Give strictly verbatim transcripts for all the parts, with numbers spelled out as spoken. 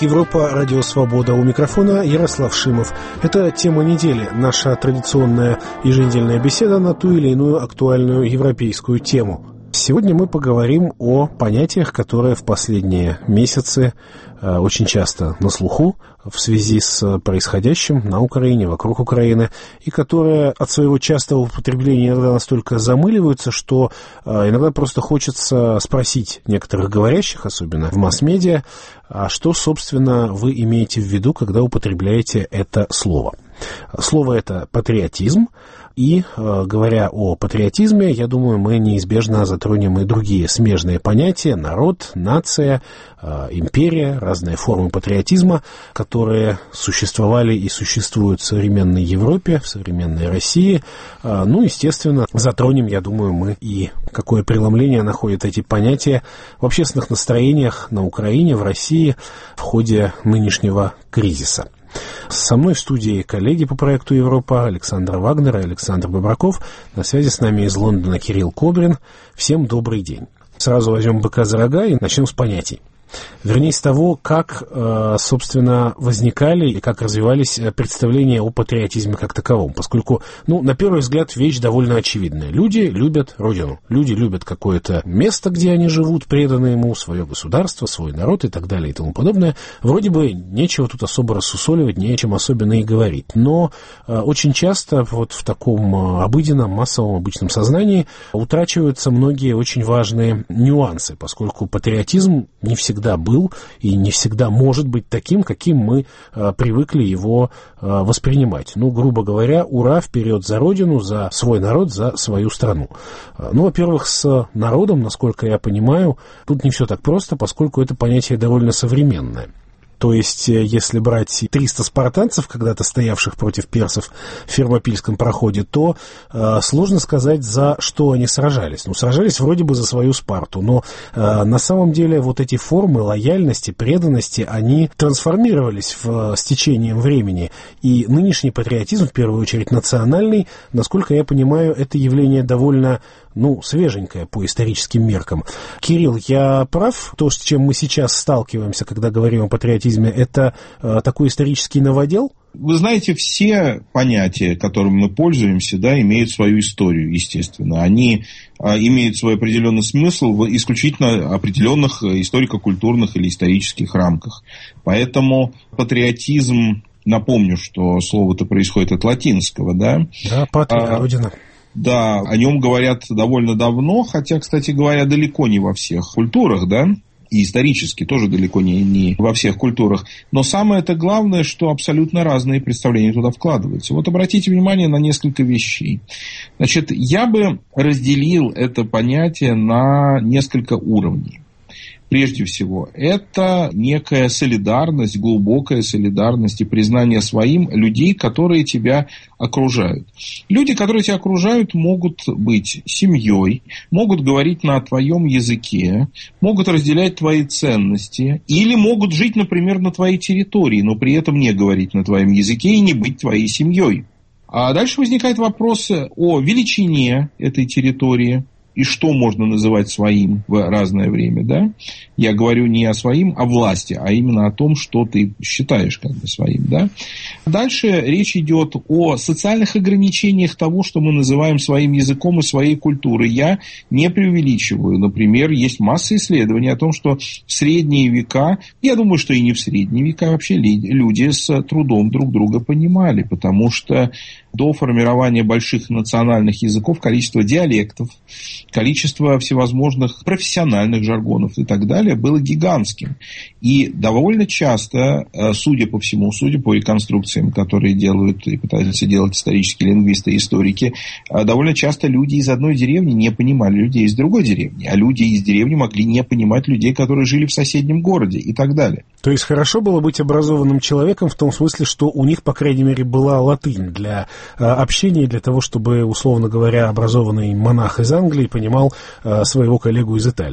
Европа, Радио Свобода. У микрофона Ярослав Шимов. Это тема недели, наша традиционная еженедельная беседа на ту или иную актуальную европейскую тему. Сегодня мы поговорим о понятиях, которые в последние месяцы э, очень часто на слуху в связи с происходящим на Украине, вокруг Украины, и которые от своего частого употребления иногда настолько замыливаются, что э, иногда просто хочется спросить некоторых говорящих, особенно в масс-медиа, а что, собственно, вы имеете в виду, когда употребляете это слово. Слово это «патриотизм», и, э, говоря о патриотизме, я думаю, мы неизбежно затронем и другие смежные понятия: народ, нация, э, империя, разные формы патриотизма, которые существовали и существуют в современной Европе, в современной России. Э, ну, естественно, затронем, я думаю, мы и какое преломление находят эти понятия в общественных настроениях на Украине, в России в ходе нынешнего кризиса. Со мной в студии коллеги по проекту «Европа» Александр Вагнер и Александр Бобраков. На связи с нами из Лондона Кирилл Кобрин. Всем добрый день. Сразу возьмем быка за рога и начнем с понятий. Вернее, с того, как, собственно, возникали и как развивались представления о патриотизме как таковом. Поскольку, ну, на первый взгляд, вещь довольно очевидная. Люди любят родину. Люди любят какое-то место, где они живут, преданное ему, свое государство, свой народ и так далее и тому подобное. Вроде бы нечего тут особо рассусоливать, не о чем особенно и говорить. Но очень часто вот в таком обыденном, массовом, обычном сознании утрачиваются многие очень важные нюансы, поскольку патриотизм не всегда был и не всегда может быть таким, каким мы э, привыкли его э, воспринимать. Ну, грубо говоря, ура, вперед за родину, за свой народ, за свою страну. Э, ну, во-первых, с народом, насколько я понимаю, тут не все так просто, поскольку это понятие довольно современное. То есть, если брать триста спартанцев, когда-то стоявших против персов в Фермопильском проходе, то э, сложно сказать, за что они сражались. Ну, сражались вроде бы за свою Спарту, но э, на самом деле вот эти формы лояльности, преданности, они трансформировались в, с течением времени. И нынешний патриотизм, в первую очередь национальный, насколько я понимаю, это явление довольно, ну, свеженькое по историческим меркам. Кирилл, я прав? То, с чем мы сейчас сталкиваемся, когда говорим о патриотизме, это э, такой исторический новодел? Вы знаете, все понятия, которыми мы пользуемся, да, имеют свою историю, естественно. Они а, имеют свой определенный смысл в исключительно определенных историко-культурных или исторических рамках. Поэтому патриотизм, напомню, что слово-то происходит от латинского, да? Да, патрия, а, родина. Да, о нем говорят довольно давно, хотя, кстати говоря, далеко не во всех культурах, да? И исторически тоже далеко не, не во всех культурах. Но самое-то главное, что абсолютно разные представления туда вкладываются. Вот обратите внимание на несколько вещей. Значит, я бы разделил это понятие на несколько уровней. Прежде всего, это некая солидарность, глубокая солидарность и признание своим людей, которые тебя окружают. Люди, которые тебя окружают, могут быть семьей, могут говорить на твоем языке, могут разделять твои ценности или могут жить, например, на твоей территории, но при этом не говорить на твоем языке и не быть твоей семьей. А дальше возникает вопрос о величине этой территории. И что можно называть своим в разное время, да? Я говорю не о своим, а власти, а именно о том, что ты считаешь как бы своим, да? Дальше речь идет о социальных ограничениях того, что мы называем своим языком и своей культурой. Я не преувеличиваю. Например, есть масса исследований о том, что в средние века, я думаю, что и не в средние века вообще люди с трудом друг друга понимали, потому что до формирования больших национальных языков количество диалектов, количество всевозможных профессиональных жаргонов и так далее было гигантским. И довольно часто, судя по всему, судя по реконструкциям, которые делают и пытаются делать исторические лингвисты и историки, довольно часто люди из одной деревни не понимали людей из другой деревни, а люди из деревни могли не понимать людей, которые жили в соседнем городе и так далее. То есть хорошо было быть образованным человеком в том смысле, что у них, по крайней мере, была латынь для общения, для того, чтобы, условно говоря, образованный монах из Англии понимал своего коллегу из Италии.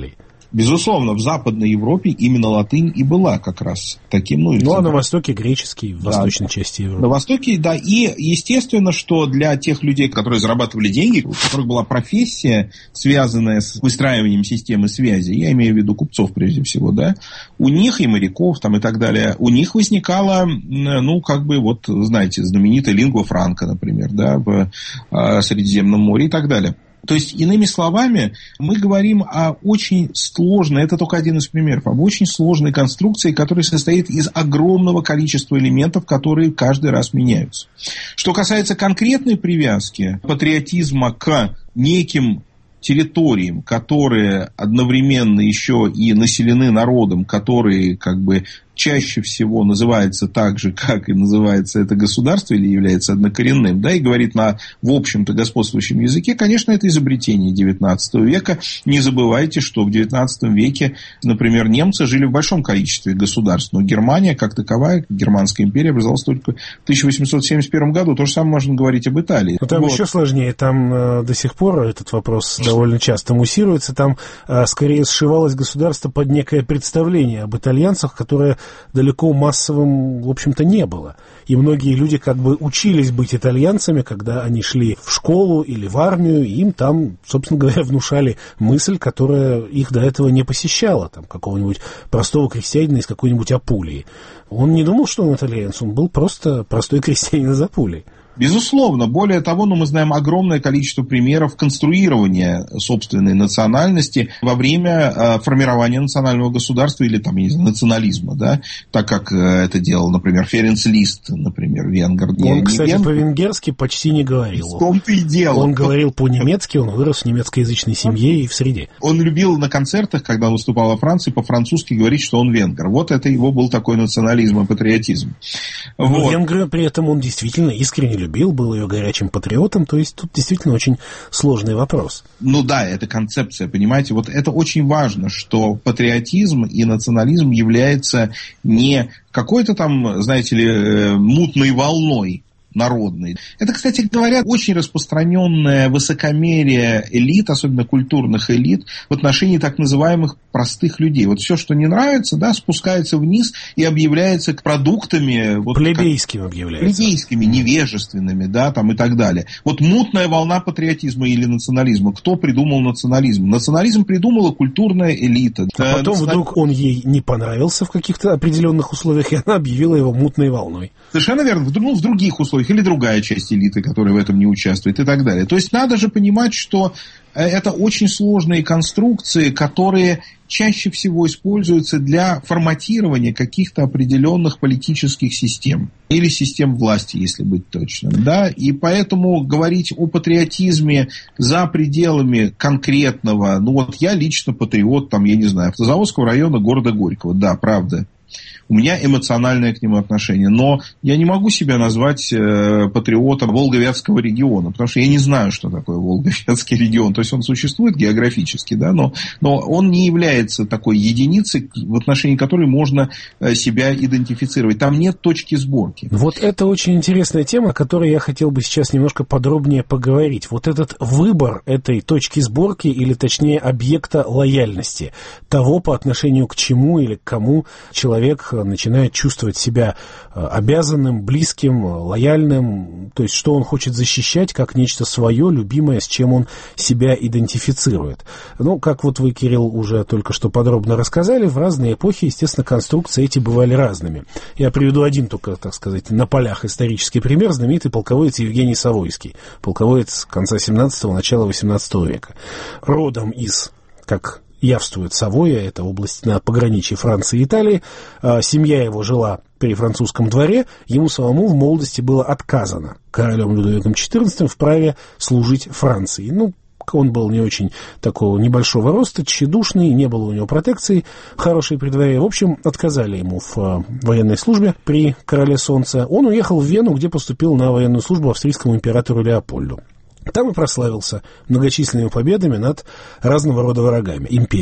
Безусловно, в Западной Европе именно латынь и была как раз таким. Ну, ну а на Востоке греческий, в восточной да. части Европы. На Востоке, да. И естественно, что для тех людей, которые зарабатывали деньги, у которых была профессия, связанная с выстраиванием системы связи, я имею в виду купцов прежде всего, да, у них и моряков там и так далее, у них возникала, ну, как бы, вот, знаете, знаменитая лингва франка, например, да, в э, Средиземном море и так далее. То есть, иными словами, мы говорим о очень сложной, это только один из примеров, об очень сложной конструкции, которая состоит из огромного количества элементов, которые каждый раз меняются. Что касается конкретной привязки патриотизма к неким территориям, которые одновременно еще и населены народом, которые как бы чаще всего называется так же, как и называется это государство, или является однокоренным, да, и говорит на, в общем-то, господствующем языке, конечно, это изобретение девятнадцатого века. Не забывайте, что в девятнадцатом веке, например, немцы жили в большом количестве государств, но Германия, как таковая, Германская империя, образовалась только в тысяча восемьсот семьдесят первом году. То же самое можно говорить об Италии. Но там вот. Еще сложнее, там э, до сих пор этот вопрос довольно часто муссируется, там э, скорее сшивалось государство под некое представление об итальянцах, которое далеко массовым, в общем-то, не было. И многие люди как бы учились быть итальянцами, когда они шли в школу или в армию, и им там, собственно говоря, внушали мысль, которая их до этого не посещала, там, какого-нибудь простого крестьянина из какой-нибудь Апулии. Он не думал, что он итальянец, он был просто простой крестьянин из Апулии. Безусловно. Более того, ну, мы знаем огромное количество примеров конструирования собственной национальности во время э, формирования национального государства или там, не знаю, национализма, да, так как э, это делал, например, Ференц Лист, например, венгер. Он, кстати, венгер. По-венгерски почти не говорил. В том-то и дело. Он говорил по-немецки, он вырос в немецкоязычной семье и в среде. Он любил на концертах, когда он выступал во Франции, по-французски говорить, что он венгер. Вот это его был такой национализм и патриотизм. Но вот. Венгрию при этом он действительно искренне любил. любил, был ее горячим патриотом, то есть тут действительно очень сложный вопрос. Ну да, это концепция, понимаете, вот это очень важно, что патриотизм и национализм является не какой-то там, знаете ли, мутной волной народной. Это, кстати говоря, очень распространенное высокомерие элит, особенно культурных элит, в отношении так называемых простых людей. Вот все, что не нравится, да, спускается вниз и объявляется продуктами... Вот, плебейскими как, объявляется. Плебейскими, невежественными, да, там и так далее. Вот мутная волна патриотизма или национализма. Кто придумал национализм? Национализм придумала культурная элита. А потом Национализм... вдруг он ей не понравился в каких-то определенных условиях, и она объявила его мутной волной. Совершенно верно. Ну, в других условиях. Или другая часть элиты, которая в этом не участвует и так далее. То есть надо же понимать, что это очень сложные конструкции, которые чаще всего используются для форматирования каких-то определенных политических систем. Или систем власти, если быть точным. Да? И поэтому говорить о патриотизме за пределами конкретного... Ну вот я лично патриот, там, я не знаю, Автозаводского района города Горького. Да, правда. У меня эмоциональное к нему отношение. Но я не могу себя назвать э, патриотом Волго-Вятского региона, потому что я не знаю, что такое Волго-Вятский регион. То есть он существует географически, да, но, но он не является такой единицей, в отношении которой можно э, себя идентифицировать. Там нет точки сборки. Вот это очень интересная тема, о которой я хотел бы сейчас немножко подробнее поговорить. Вот этот выбор этой точки сборки, или точнее объекта лояльности, того, по отношению к чему или к кому человек начинает чувствовать себя обязанным, близким, лояльным, то есть что он хочет защищать как нечто свое, любимое, с чем он себя идентифицирует. Ну, как вот вы, Кирилл, уже только что подробно рассказали, в разные эпохи, естественно, конструкции эти бывали разными. Я приведу один только, так сказать, на полях исторический пример, знаменитый полководец Евгений Савойский, полководец конца семнадцатого, начала восемнадцатого века. Родом из, как явствует, Савойя, это область на пограничье Франции и Италии. Семья его жила при французском дворе, ему самому в молодости было отказано королем Людовиком четырнадцатым в праве служить Франции. Ну, он был не очень такого небольшого роста, тщедушный, не было у него протекции хорошей при дворе. В общем, отказали ему в военной службе при короле Солнца. Он уехал в Вену, где поступил на военную службу австрийскому императору Леопольду. Там и прославился многочисленными победами над разного рода врагами империи.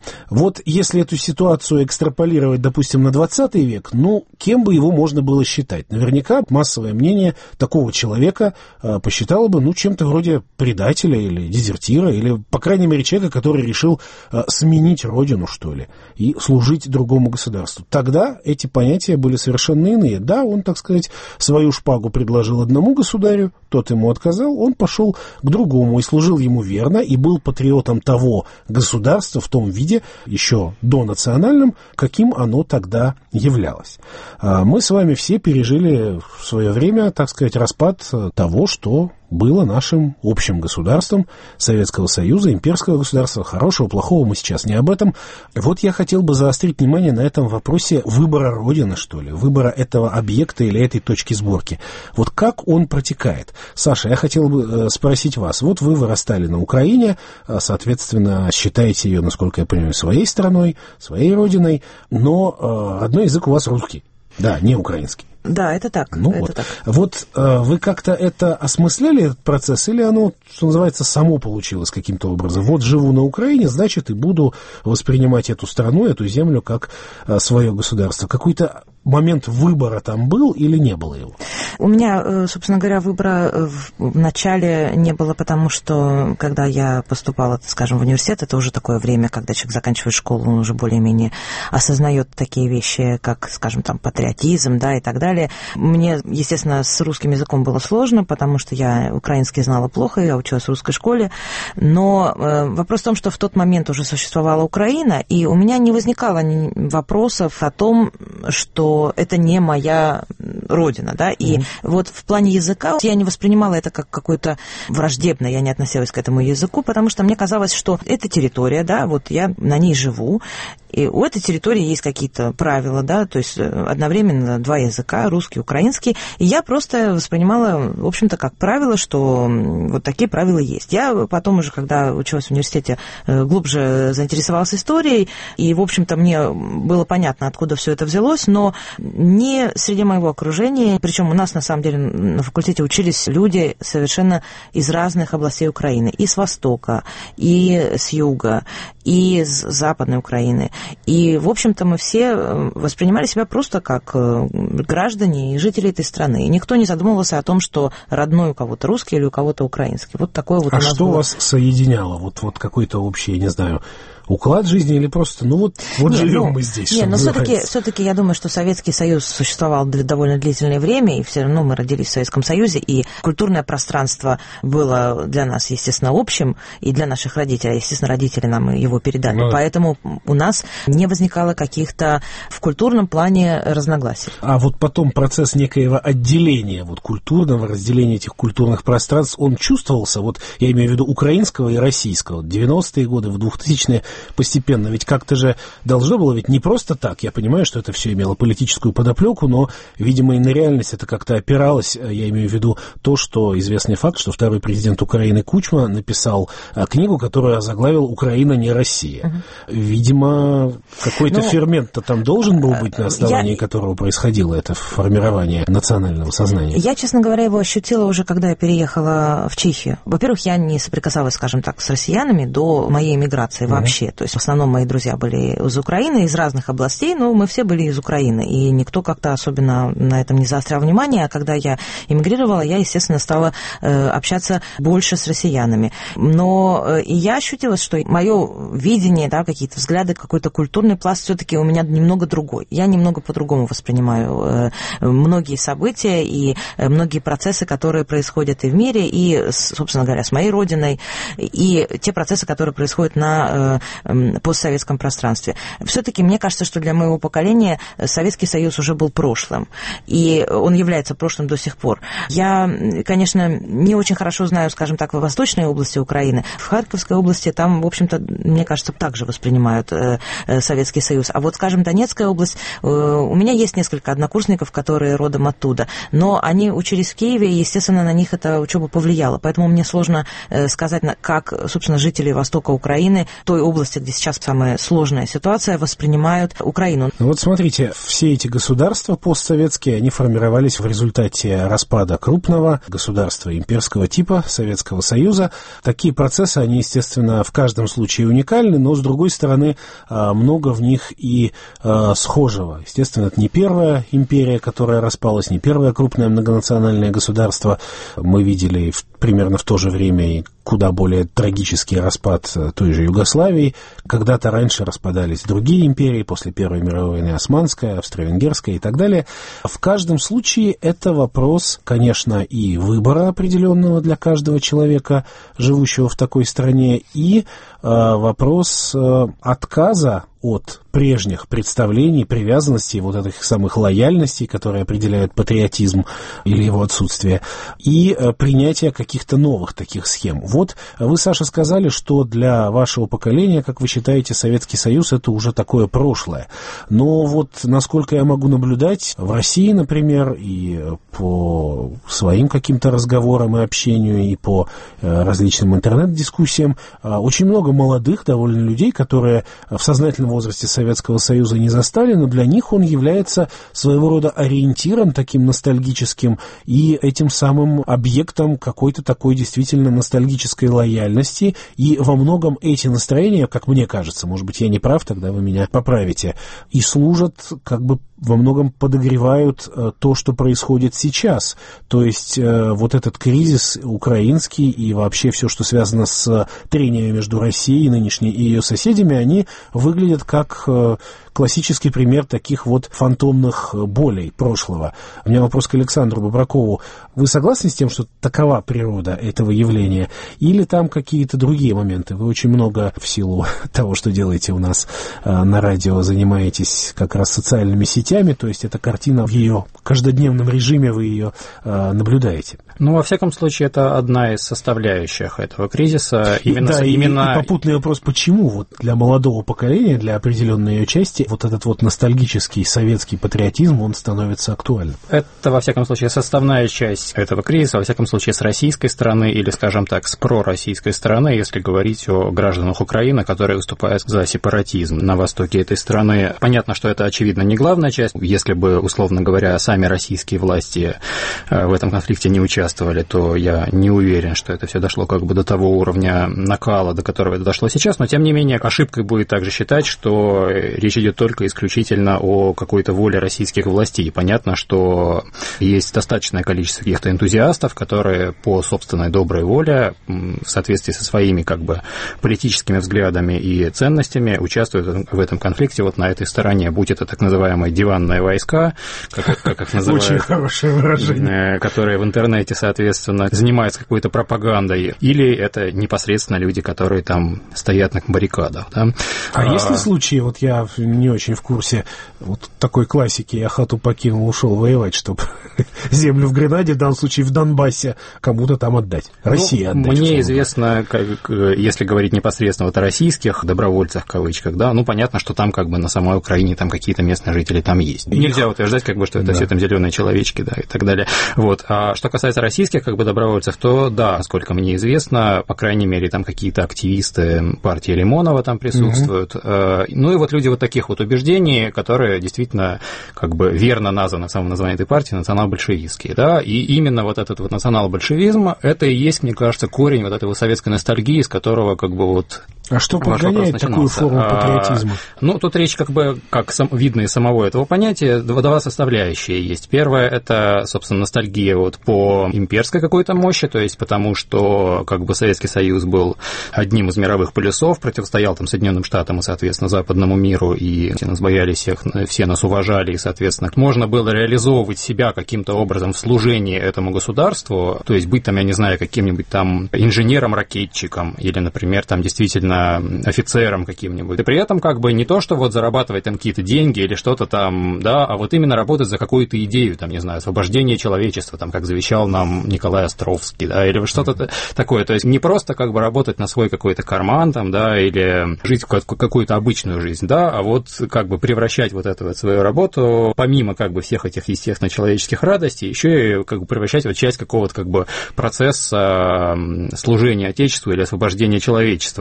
Вот если эту ситуацию экстраполировать, допустим, на двадцатый век, ну, кем бы его можно было считать? Наверняка массовое мнение такого человека э, посчитало бы, ну, чем-то вроде предателя или дезертира, или, по крайней мере, человека, который решил э, сменить родину, что ли, и служить другому государству. Тогда эти понятия были совершенно иные. Да, он, так сказать, свою шпагу предложил одному государю, тот ему отказал, он пошел к другому и служил ему верно, и был патриотом того государства в том виде, еще донациональным, каким оно тогда являлось. Мы с вами все пережили в свое время, так сказать, распад того, что было нашим общим государством Советского Союза, имперского государства, хорошего, плохого, мы сейчас не об этом. Вот я хотел бы заострить внимание на этом вопросе выбора родины, что ли, выбора этого объекта или этой точки сборки. Вот как он протекает? Саша, я хотел бы спросить вас. Вот вы вырастали на Украине, соответственно, считаете ее, насколько я понимаю, своей страной, своей родиной, но родной язык у вас русский, да, не украинский. Да, это так. Ну это вот. так. Вот э, вы как-то это осмысляли, этот процесс, или оно, что называется, само получилось каким-то образом? Вот живу на Украине, значит, и буду воспринимать эту страну, эту землю как э, свое государство. Какой-то момент выбора там был или не было его? У меня, собственно говоря, выбора в начале не было, потому что, когда я поступала, скажем, в университет, это уже такое время, когда человек заканчивает школу, он уже более-менее осознает такие вещи, как, скажем, там, патриотизм, да, и так далее. Мне, естественно, с русским языком было сложно, потому что я украинский знала плохо, я училась в русской школе, но вопрос в том, что в тот момент уже существовала Украина, и у меня не возникало вопросов о том, что это не моя родина, да, и mm-hmm. вот в плане языка я не воспринимала это как какое-то враждебное, я не относилась к этому языку, потому что мне казалось, что это территория, да, вот я на ней живу, и у этой территории есть какие-то правила, да, то есть одновременно два языка, русский, украинский, и я просто воспринимала, в общем-то, как правило, что вот такие правила есть. Я потом уже, когда училась в университете, глубже заинтересовалась историей, и, в общем-то, мне было понятно, откуда все это взялось, но не среди моего окружения, причем у нас, на самом деле, на факультете учились люди совершенно из разных областей Украины, и с востока, и с юга, и с западной Украины. И, в общем-то, мы все воспринимали себя просто как граждане и жители этой страны. И никто не задумывался о том, что родной у кого-то русский или у кого-то украинский. Вот такое вот а у нас что было. Вас соединяло? Вот, вот какой-то общий, я не знаю, уклад жизни или просто, ну вот, вот не, живем ну, мы здесь. Нет, но все-таки, все-таки я думаю, что Советский Союз существовал довольно длительное время, и все равно мы родились в Советском Союзе, и культурное пространство было для нас, естественно, общим, и для наших родителей, естественно, родители нам его передали. Ну, поэтому у нас не возникало каких-то в культурном плане разногласий. А вот потом процесс некоего отделения, вот культурного разделения этих культурных пространств, он чувствовался, вот я имею в виду украинского и российского, в девяностые годы, в двухтысячные постепенно, ведь как-то же должно было, ведь не просто так, я понимаю, что это все имело политическую подоплеку, но, видимо, и на реальность это как-то опиралось, я имею в виду то, что известный факт, что второй президент Украины Кучма написал книгу, которую озаглавил «Украина не Россия». Угу. Видимо, какой-то ну, фермент-то там должен был быть, на основании я... которого происходило это формирование национального сознания. Я, честно говоря, его ощутила уже, когда я переехала в Чехию. Во-первых, я не соприкасалась, скажем так, с россиянами до моей эмиграции вообще. То есть в основном мои друзья были из Украины, из разных областей, но мы все были из Украины, и никто как-то особенно на этом не заострял внимание. А когда я эмигрировала, я, естественно, стала э, общаться больше с россиянами. Но э, и я ощутила, что мое видение, да, какие-то взгляды, какой-то культурный пласт все-таки у меня немного другой. Я немного по-другому воспринимаю э, многие события и э, многие процессы, которые происходят и в мире, и, собственно говоря, с моей родиной, и те процессы, которые происходят на э, постсоветском пространстве. Все-таки мне кажется, что для моего поколения Советский Союз уже был прошлым, и он является прошлым до сих пор. Я, конечно, не очень хорошо знаю, скажем так, в восточной области Украины. В Харьковской области там, в общем-то, мне кажется, также воспринимают Советский Союз. А вот, скажем, Донецкая область, у меня есть несколько однокурсников, которые родом оттуда, но они учились в Киеве, и, естественно, на них эта учеба повлияла. Поэтому мне сложно сказать, как, собственно, жители востока Украины, той области, области, где сейчас самая сложная ситуация, воспринимают Украину. Вот смотрите, все эти государства постсоветские, они формировались в результате распада крупного государства имперского типа Советского Союза. Такие процессы, они, естественно, в каждом случае уникальны, но, с другой стороны, много в них и схожего. Естественно, это не первая империя, которая распалась, не первое крупное многонациональное государство. Мы видели примерно в то же время и куда более трагический распад той же Югославии. Когда-то раньше распадались другие империи, после Первой мировой войны Османская, Австро-Венгерская и так далее. В каждом случае это вопрос, конечно, и выбора определенного для каждого человека, живущего в такой стране, и э, вопрос э, отказа от прежних представлений, привязанностей, вот этих самых лояльностей, которые определяют патриотизм или его отсутствие, и э, принятия каких-то новых таких схем. Вот вы, Саша, сказали, что для вашего поколения, как вы считаете, Советский Союз — это уже такое прошлое. Но вот, насколько я могу наблюдать, в России, например, и по своим каким-то разговорам и общению, и по э, различным интернет-дискуссиям, э, очень много молодых довольно людей, которые в сознательном возрасте Советского Союза не застали, но для них он является своего рода ориентиром таким ностальгическим и этим самым объектом какой-то такой действительно ностальгической лояльности. И во многом эти настроения, как мне кажется, может быть, я не прав, тогда вы меня поправите, и служат, как бы во многом подогревают э, то, что происходит сейчас. То есть э, вот этот кризис украинский и вообще все, что связано с трениями между Россией нынешней и ее соседями, они выглядят как э, классический пример таких вот фантомных болей прошлого. У меня вопрос к Александру Бобракову. Вы согласны с тем, что такова природа этого явления? Или там какие-то другие моменты? Вы очень много, в силу того, что делаете у нас э, на радио, занимаетесь как раз социальными сетями, то есть эта картина в ее каждодневном режиме, вы ее э, наблюдаете. Ну, во всяком случае, это одна из составляющих этого кризиса. Именно, да, именно... И, и попутный вопрос, почему вот для молодого поколения, для определенной ее части, вот этот вот ностальгический советский патриотизм, он становится актуальным? Это, во всяком случае, составная часть этого кризиса, во всяком случае, с российской стороны или, скажем так, с пророссийской стороны, если говорить о гражданах Украины, которые выступают за сепаратизм на востоке этой страны. Понятно, что это, очевидно, не главная часть. Если бы, условно говоря, сами российские власти в этом конфликте не участвовали, то я не уверен, что это все дошло как бы до того уровня накала, до которого это дошло сейчас. Но, тем не менее, ошибкой будет также считать, что речь идет только исключительно о какой-то воле российских властей. Понятно, что есть достаточное количество каких-то энтузиастов, которые по собственной доброй воле, в соответствии со своими как бы политическими взглядами и ценностями, участвуют в этом конфликте вот на этой стороне, будь это так называемые диванные войска, как, как их называют, очень хорошее выражение, которые в интернете, соответственно, занимаются какой-то пропагандой, или это непосредственно люди, которые там стоят на баррикадах. Да? А, а есть ли случаи, вот я не очень в курсе вот такой классики, я хату покинул, ушел воевать, чтобы землю в Гренаде, в данном случае в Донбассе, кому-то там отдать, России ну, отдать. Мне известно, как, если говорить непосредственно вот о российских добровольцах, в кавычках, да, ну, понятно, что там как бы на самой Украине там какие-то местные жители там есть. И нельзя утверждать, как бы, что это да. все там зеленые человечки, да, и так далее. Вот. А что касается российских как бы добровольцев, то да, сколько мне известно, по крайней мере, там какие-то активисты партии Лимонова там присутствуют. Mm-hmm. Ну и вот люди вот таких вот убеждений, которые действительно как бы верно названы в самом названии этой партии национал-большевистские, да, и именно вот этот вот национал-большевизм, это и есть, мне кажется, корень вот этой вот советской ностальгии, из которого как бы вот... А что подгоняет такую форму патриотизма? А, ну, тут речь как бы, как сам, видно из самого этого понятия, два, два составляющие есть. Первое – это, собственно, ностальгия вот по имперской какой-то мощи, то есть потому что как бы Советский Союз был одним из мировых полюсов, противостоял там Соединенным Штатам и, соответственно, западному миру, и все нас боялись, всех, все нас уважали, и, соответственно, можно было реализовывать себя каким-то образом в служении этому государству, то есть быть там, я не знаю, каким-нибудь там инженером-ракетчиком или, например, там действительно офицером каким-нибудь. И при этом как бы не то, что вот зарабатывать там какие-то деньги или что-то там, да, а вот именно работать за какую-то идею, там, не знаю, освобождение человечества, там, как завещал нам Николай Островский, да, или что-то mm-hmm. такое. То есть не просто как бы работать на свой какой-то карман, там, да, или жить какую-то обычную жизнь, да, а вот как бы превращать вот эту вот свою работу, помимо как бы всех этих, естественно, человеческих радостей, еще и как бы превращать вот часть какого-то как бы процесса служения Отечеству или освобождения человечества, да, в зависимости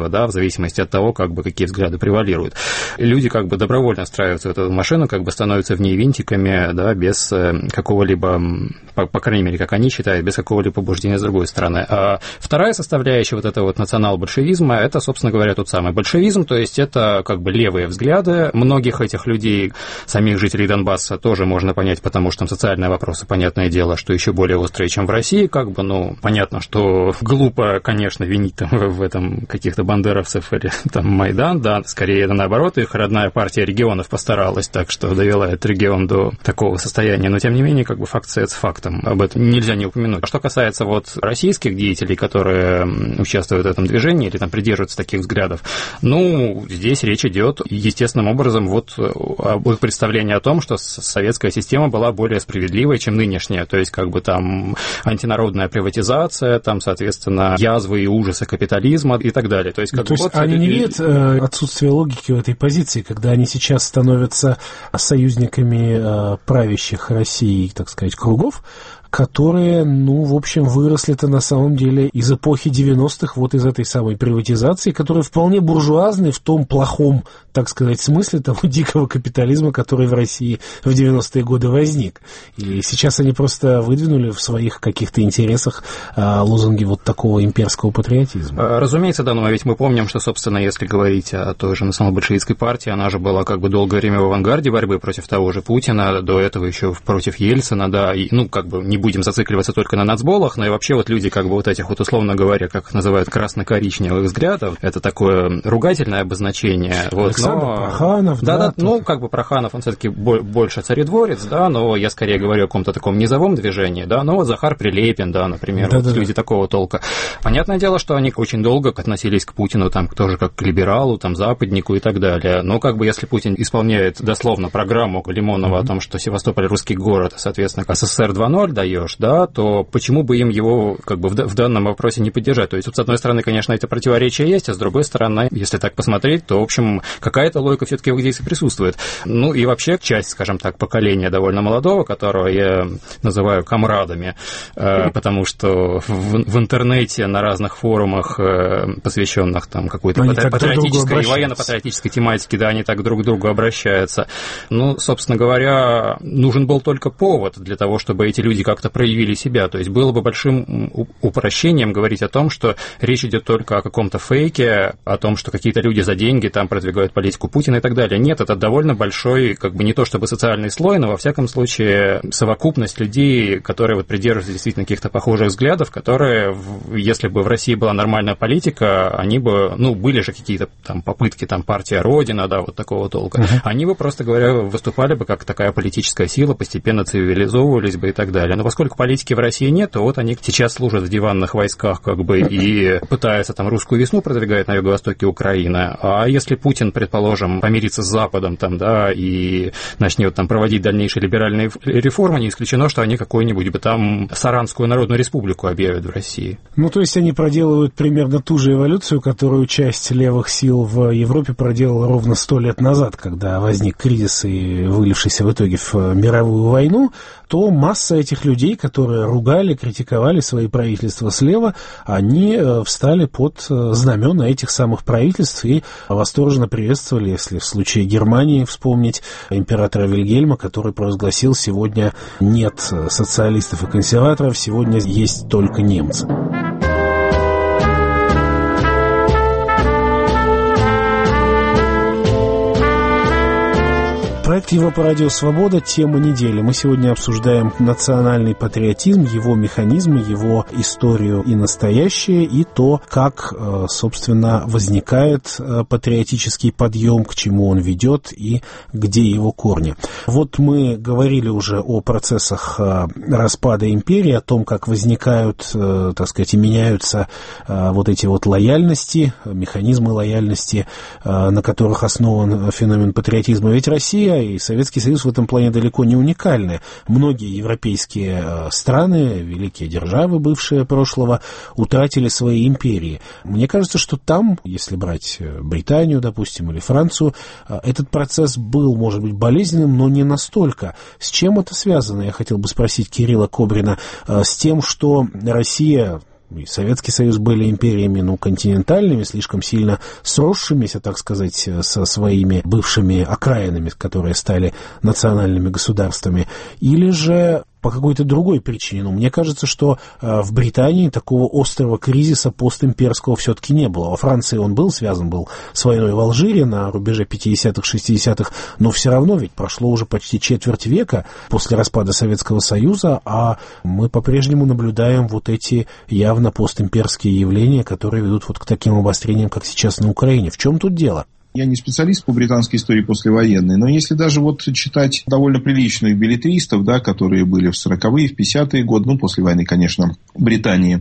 зависимости от того, как бы, какие взгляды превалируют. Люди как бы добровольно встраиваются в эту машину, как бы становятся в ней винтиками, да, без какого-либо, по, по крайней мере, как они считают, без какого-либо побуждения с другой стороны. А вторая составляющая вот этого вот национал-большевизма, это, собственно говоря, тот самый большевизм, то есть это как бы левые взгляды многих этих людей, самих жителей Донбасса тоже можно понять, потому что там социальные вопросы, понятное дело, что еще более острые, чем в России, как бы, ну, понятно, что глупо, конечно, винить там в этом каких-то бандеровцев или там Майдан, да, скорее наоборот, их родная партия регионов постаралась, так что довела этот регион до такого состояния, но тем не менее, как бы факт остается фактом, об этом нельзя не упомянуть. А что касается вот российских деятелей, которые участвуют в этом движении или там придерживаются таких взглядов, ну, здесь речь идет естественным образом вот об их представлении о том, что советская система была более справедливой, чем нынешняя, то есть как бы там антинародная приватизация, там, соответственно, язвы и ужасы капитализма и так далее. То есть, как ну, то есть вот они не видят э, отсутствие логики в этой позиции, когда они сейчас становятся союзниками э, правящих России, так сказать, кругов, которые, ну, в общем, выросли-то на самом деле из эпохи девяностых, вот из этой самой приватизации, которая вполне буржуазная в том плохом, так сказать, смысле того дикого капитализма, который в России в девяностые годы возник. И сейчас они просто выдвинули в своих каких-то интересах а, лозунги вот такого имперского патриотизма. Разумеется, да, но ведь мы помним, что, собственно, если говорить о той же национал-большевистской партии, она же была как бы долгое время в авангарде борьбы против того же Путина, до этого еще против Ельцина, да, и, ну, как бы не будем зацикливаться только на нацболах, но и вообще вот люди, как бы вот этих вот, условно говоря, как их называют, красно-коричневых взглядов, это такое ругательное обозначение. Вот, Александр но... Проханов, да, да. да, ну, как бы Проханов, он все-таки больше царедворец, да, но я скорее говорю о каком-то таком низовом движении, да, но вот Захар Прилепин, да, например, да, вот да, люди да. такого толка. Понятное дело, что они очень долго относились к Путину, там, тоже как к либералу, там, западнику и так далее, но как бы если Путин исполняет дословно программу Лимонова mm-hmm. о том, что Севастополь русский город, соответственно, СССР два ноль даешь, да, то почему бы им его как бы в данном вопросе не поддержать? То есть, вот, с одной стороны, конечно, это противоречие есть, а с другой стороны, если так посмотреть, то, в общем, какая-то логика все-таки в их действии присутствует. Ну и вообще часть, скажем так, поколения довольно молодого, которого я называю комрадами, потому что в интернете на разных форумах, посвященных там какой-то патриотической и военно-патриотической тематике, да, они так друг к другу обращаются. Ну, собственно говоря, нужен был только повод для того, чтобы эти люди как-то проявили себя. То есть было бы большим упрощением говорить о том, что речь идет только о каком-то фейке, о том, что какие-то люди за деньги там продвигают политику Путина и так далее. Нет, это довольно большой, как бы не то чтобы социальный слой, но во всяком случае совокупность людей, которые вот придерживаются действительно каких-то похожих взглядов, которые, если бы в России была нормальная политика, они бы, ну, были же какие-то там попытки, там, партия Родина, да, вот такого толка, uh-huh. они бы, просто говоря, выступали бы как такая политическая сила, постепенно цивилизовывались бы и так далее. Но поскольку политики в России нет, то вот они сейчас служат в диванных войсках, как бы, и пытаются там русскую весну продвигать на юго-востоке Украины. А если Путин, предположим, помирится с Западом, там, да, и начнет там проводить дальнейшие либеральные реформы, не исключено, что они какую-нибудь бы там Саранскую Народную Республику объявят в России. Ну, то есть они проделывают примерно ту же эволюцию, которую часть левых сил в Европе проделала ровно сто лет назад, когда возник кризис и вылившийся в итоге в мировую войну, то масса этих людей, которые ругали, критиковали свои правительства слева, они встали под знамена этих самых правительств и восторженно приветствовали, если в случае Германии вспомнить императора Вильгельма, который провозгласил: сегодня нет социалистов и консерваторов, сегодня есть только немцы. Проект Европа Радио Свобода. Тема недели. Мы сегодня обсуждаем национальный патриотизм, его механизмы, его историю и настоящее, и то, как, собственно, возникает патриотический подъем, к чему он ведет и где его корни. Вот мы говорили уже о процессах распада империи, о том, как возникают, так сказать, и меняются вот эти вот лояльности, механизмы лояльности, на которых основан феномен патриотизма. Ведь Россия и Советский Союз в этом плане далеко не уникальны. Многие европейские страны, великие державы бывшие прошлого, утратили свои империи. Мне кажется, что там, если брать Британию, допустим, или Францию, этот процесс был, может быть, болезненным, но не настолько. С чем это связано? Я хотел бы спросить Кирилла Кобрина. С тем, что Россия и Советский Союз были империями, ну, континентальными, слишком сильно сросшимися, так сказать, со своими бывшими окраинами, которые стали национальными государствами, или же по какой-то другой причине. Ну, мне кажется, что э, в Британии такого острого кризиса постимперского все-таки не было. Во Франции он был связан был с войной в Алжире на рубеже пятидесятых-шестидесятых, но все равно ведь прошло уже почти четверть века после распада Советского Союза, а мы по-прежнему наблюдаем вот эти явно постимперские явления, которые ведут вот к таким обострениям, как сейчас на Украине. В чем тут дело? Я не специалист по британской истории послевоенной, но если даже вот читать довольно приличных беллетристов, да, которые были в сороковые, в пятидесятые годы, ну, после войны, конечно, Британии,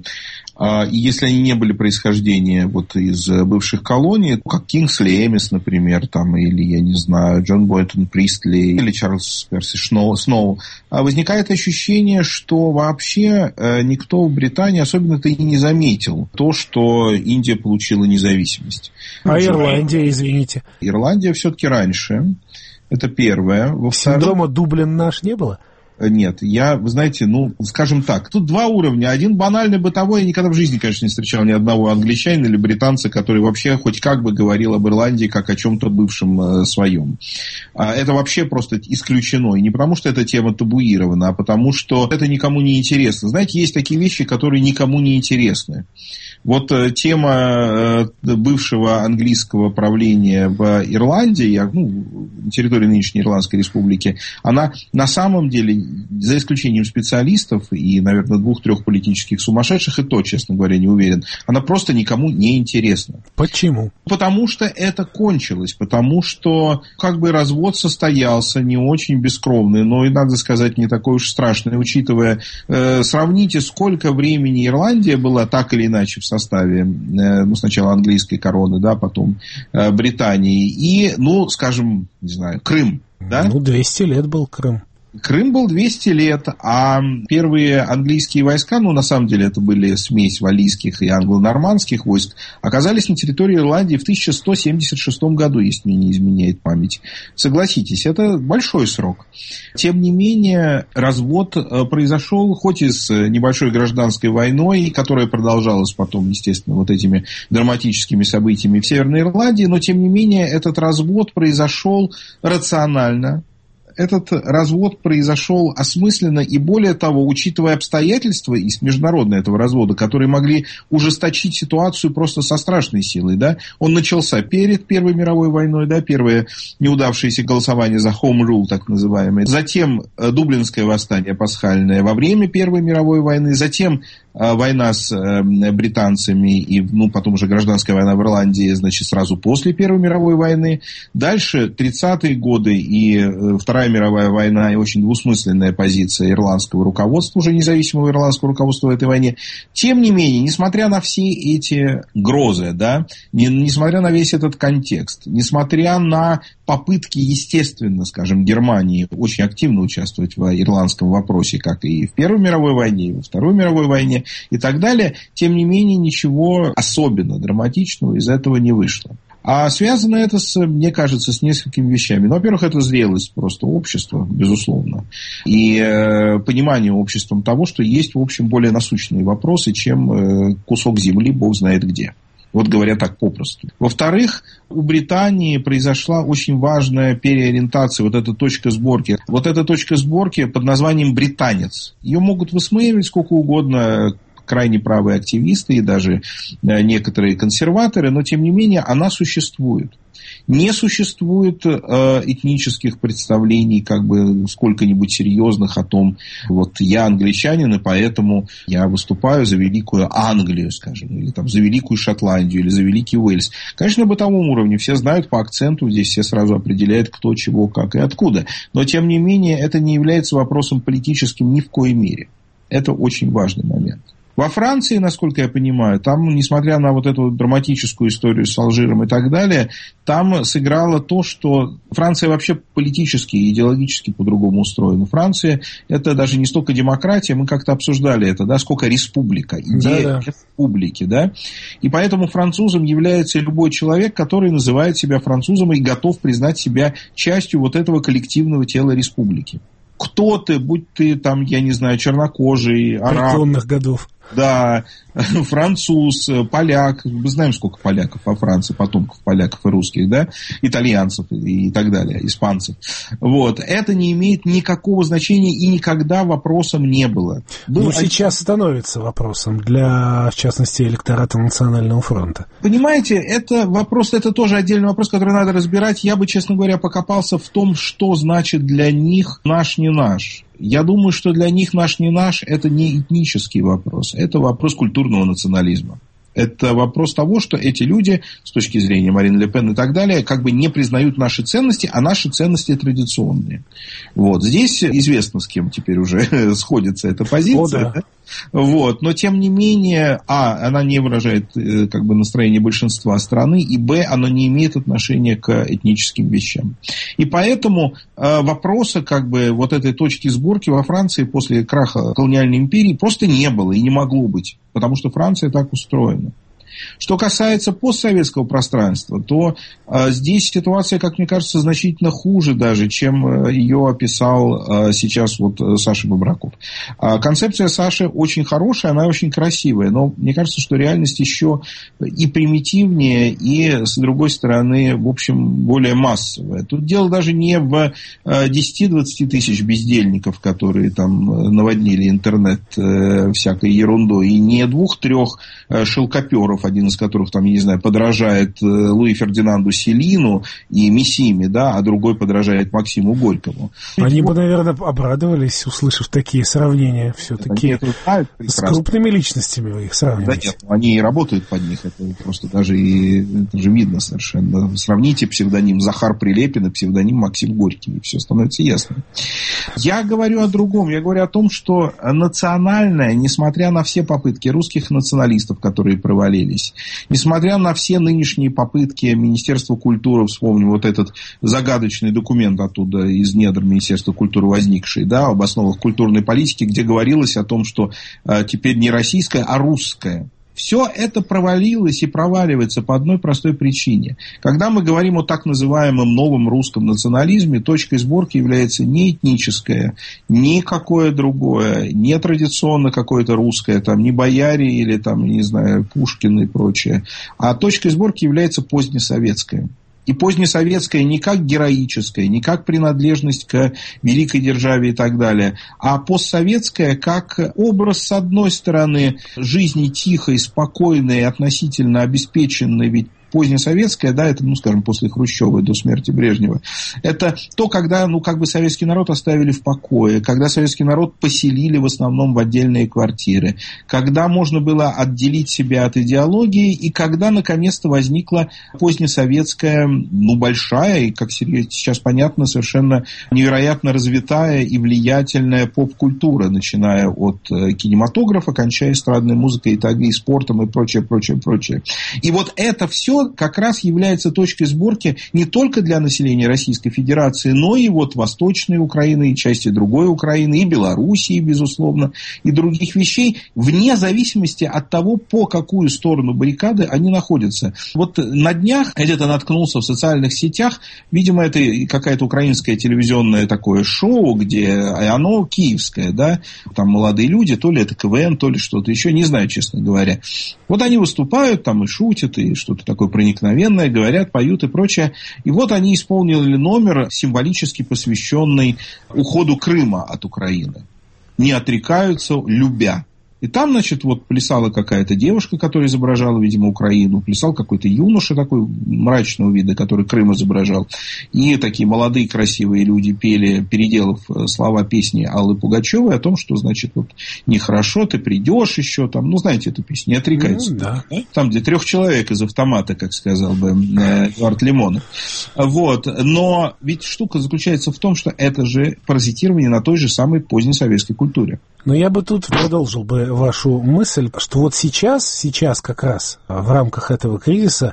и если они не были происхождения вот из бывших колоний, как Кингсли Эмис, например, там, или, я не знаю, Джон Бойтон Пристли, или Чарльз Перси Сноу, возникает ощущение, что вообще никто в Британии особенно-то и не заметил то, что Индия получила независимость. А Ирландия, извините? Ирландия все-таки раньше. Это первое. Во-вторых... Синдрома Дублин наш не было? Нет, я, вы знаете, ну, скажем так, тут два уровня. Один банальный бытовой, я никогда в жизни, конечно, не встречал ни одного англичанина или британца, который вообще хоть как бы говорил об Ирландии как о чем-то бывшем э, своем. А это вообще просто исключено. И не потому, что эта тема табуирована, а потому, что это никому не интересно. Знаете, есть такие вещи, которые никому не интересны. Вот э, тема э, бывшего английского правления в Ирландии, ну, на территории нынешней Ирландской республики, она на самом деле, за исключением специалистов и, наверное, двух-трех политических сумасшедших, и то, честно говоря, не уверен, она просто никому не интересна. Почему? Потому что это кончилось, потому что как бы развод состоялся не очень бескровный, но и, надо сказать, не такой уж страшный, учитывая, э, сравните, сколько времени Ирландия была так или иначе в составе, э, ну, сначала английской короны, да, потом э, Британии, и, ну, скажем, не знаю, Крым, да? Ну, двести лет был Крым. Крым был двести лет, а первые английские войска, ну, на самом деле, это были смесь валлийских и англо-нормандских войск, оказались на территории Ирландии в тысяча сто семьдесят шестом году, если мне не изменяет память. Согласитесь, это большой срок. Тем не менее, развод произошел хоть и с небольшой гражданской войной, которая продолжалась потом, естественно, вот этими драматическими событиями в Северной Ирландии, но, тем не менее, этот развод произошел рационально. Этот развод произошел осмысленно и, более того, учитывая обстоятельства из международного этого развода, которые могли ужесточить ситуацию просто со страшной силой, да, он начался перед Первой мировой войной, да, первое неудавшееся голосование за Home Rule, так называемое, затем Дублинское восстание пасхальное во время Первой мировой войны, затем война с британцами и, ну, потом уже гражданская война в Ирландии, значит, сразу после Первой мировой войны. Дальше тридцатые годы и Вторая мировая война и очень двусмысленная позиция ирландского руководства, уже независимого ирландского руководства в этой войне. Тем не менее, несмотря на все эти грозы, да, не, несмотря на весь этот контекст, несмотря на попытки, естественно, скажем, Германии очень активно участвовать в ирландском вопросе, как и в Первой мировой войне, и во Второй мировой войне и так далее, тем не менее, ничего особенно драматичного из этого не вышло. А связано это, с, мне кажется, с несколькими вещами. Ну, во-первых, это зрелость просто общества, безусловно. И э, понимание обществом того, что есть, в общем, более насущные вопросы, чем э, кусок земли, бог знает где. Вот говоря так попросту. Во-вторых, у Британии произошла очень важная переориентация, вот эта точка сборки. Вот эта точка сборки под названием «британец». Ее могут высмеивать сколько угодно крайне правые активисты и даже некоторые консерваторы, но тем не менее она существует. Не существует э, этнических представлений, как бы сколько-нибудь серьезных о том, вот я англичанин, и поэтому я выступаю за Великую Англию, скажем, или там за Великую Шотландию, или за Великий Уэльс. Конечно, на бытовом уровне все знают по акценту, здесь все сразу определяют, кто, чего, как и откуда. Но, тем не менее, это не является вопросом политическим ни в коей мере. Это очень важный момент. Во Франции, насколько я понимаю, там, несмотря на вот эту драматическую историю с Алжиром и так далее, там сыграло то, что Франция вообще политически и идеологически по-другому устроена. Франция – это даже не столько демократия, мы как-то обсуждали это, да, сколько республика, идея да, да. республики, да. И поэтому французом является любой человек, который называет себя французом и готов признать себя частью вот этого коллективного тела республики. Кто ты, будь ты там, я не знаю, чернокожий, араб. Преклонных годов. Да, француз, поляк. Мы знаем, сколько поляков во Франции, потомков поляков и русских, да, итальянцев и так далее, испанцев. Вот. Это не имеет никакого значения и никогда вопросом не было. Но сейчас становится вопросом для, в частности, электората Национального фронта. Понимаете, это вопрос, это тоже отдельный вопрос, который надо разбирать. Я бы, честно говоря, покопался в том, что значит для них наш не наш. Я думаю, что для них наш не наш – это не этнический вопрос, это вопрос культурного национализма. Это вопрос того, что эти люди, с точки зрения Марин Ле Пен и так далее, как бы не признают наши ценности, а наши ценности традиционные. Вот. Здесь известно, с кем теперь уже сходится эта позиция. О, да. Вот. Но, тем не менее, а, она не выражает как бы настроение большинства страны, и, б, она не имеет отношения к этническим вещам. И поэтому э, вопроса как бы вот этой точки сборки во Франции после краха колониальной империи просто не было и не могло быть, потому что Франция так устроена. Что касается постсоветского пространства, то э, здесь ситуация, как мне кажется, значительно хуже даже, чем э, ее описал э, сейчас вот Саша Бобраков. А концепция Саши очень хорошая, она очень красивая, но мне кажется, что реальность еще и примитивнее, и, с другой стороны, в общем, более массовая. Тут дело даже не в э, десяти-двадцати тысяч бездельников, которые там наводнили интернет э, всякой ерундой, и не двух-трех э, шелкоперов, один из которых, там, я не знаю, подражает Луи Фердинанду Селину и Миссиме, да, а другой подражает Максиму Горькому. Они бы, наверное, обрадовались, услышав такие сравнения все-таки. Нет, знают, с крупными личностями вы их сравниваете. Да нет, они и работают под них, это просто даже, и, это же видно совершенно. Сравните псевдоним Захар Прилепин и псевдоним Максим Горький, и все становится ясно. Я говорю о другом, я говорю о том, что национальное, несмотря на все попытки русских националистов, которые провалились, несмотря на все нынешние попытки Министерства культуры, вспомним вот этот загадочный документ оттуда из недр Министерства культуры возникший, да, об основах культурной политики, где говорилось о том, что э, теперь не российское, а русское. Все это провалилось и проваливается по одной простой причине. Когда мы говорим о так называемом новом русском национализме, точкой сборки является не этническое, ни какое другое, не традиционно какое-то русское, там, не бояре или, там, не знаю, Пушкин и прочее, а точкой сборки является позднесоветское. И позднесоветское не как героическое, не как принадлежность к великой державе и так далее, а постсоветское как образ, с одной стороны, жизни тихой, спокойной, относительно обеспеченной, ведь позднесоветское, да, это, ну, скажем, после Хрущева до смерти Брежнева, это то, когда, ну, как бы советский народ оставили в покое, когда советский народ поселили в основном в отдельные квартиры, когда можно было отделить себя от идеологии, и когда, наконец-то, возникла позднесоветская, ну, большая, и, как сейчас понятно, совершенно невероятно развитая и влиятельная поп-культура, начиная от кинематографа, кончая эстрадной музыкой, и так и спортом, и прочее, прочее, прочее. И вот это все как раз является точкой сборки не только для населения Российской Федерации, но и вот Восточной Украины, и части другой Украины, и Белоруссии, безусловно, и других вещей, вне зависимости от того, по какую сторону баррикады они находятся. Вот на днях я где-то наткнулся в социальных сетях, видимо, это какое-то украинское телевизионное такое шоу, где оно киевское, да, там молодые люди, то ли это КВН, то ли что-то еще, не знаю, честно говоря. Вот они выступают там и шутят, и что-то такое проникновенное, говорят, поют и прочее. И вот они исполнили номер, символически посвященный уходу Крыма от Украины. Не отрекаются, любя. И там, значит, вот плясала какая-то девушка, которая изображала, видимо, Украину. Плясал какой-то юноша такой мрачного вида, который Крым изображал. И такие молодые красивые люди пели, переделав слова песни Аллы Пугачевой о том, что, значит, вот нехорошо, ты придешь еще там. Ну, знаете эту песню, не отрекаются. Ну, да. Там, где трех человек из автомата, как сказал бы Эдуард Лимонов. Вот. Но ведь штука заключается в том, что это же паразитирование на той же самой позднесоветской культуре. Но я бы тут продолжил бы вашу мысль, что вот сейчас, сейчас как раз в рамках этого кризиса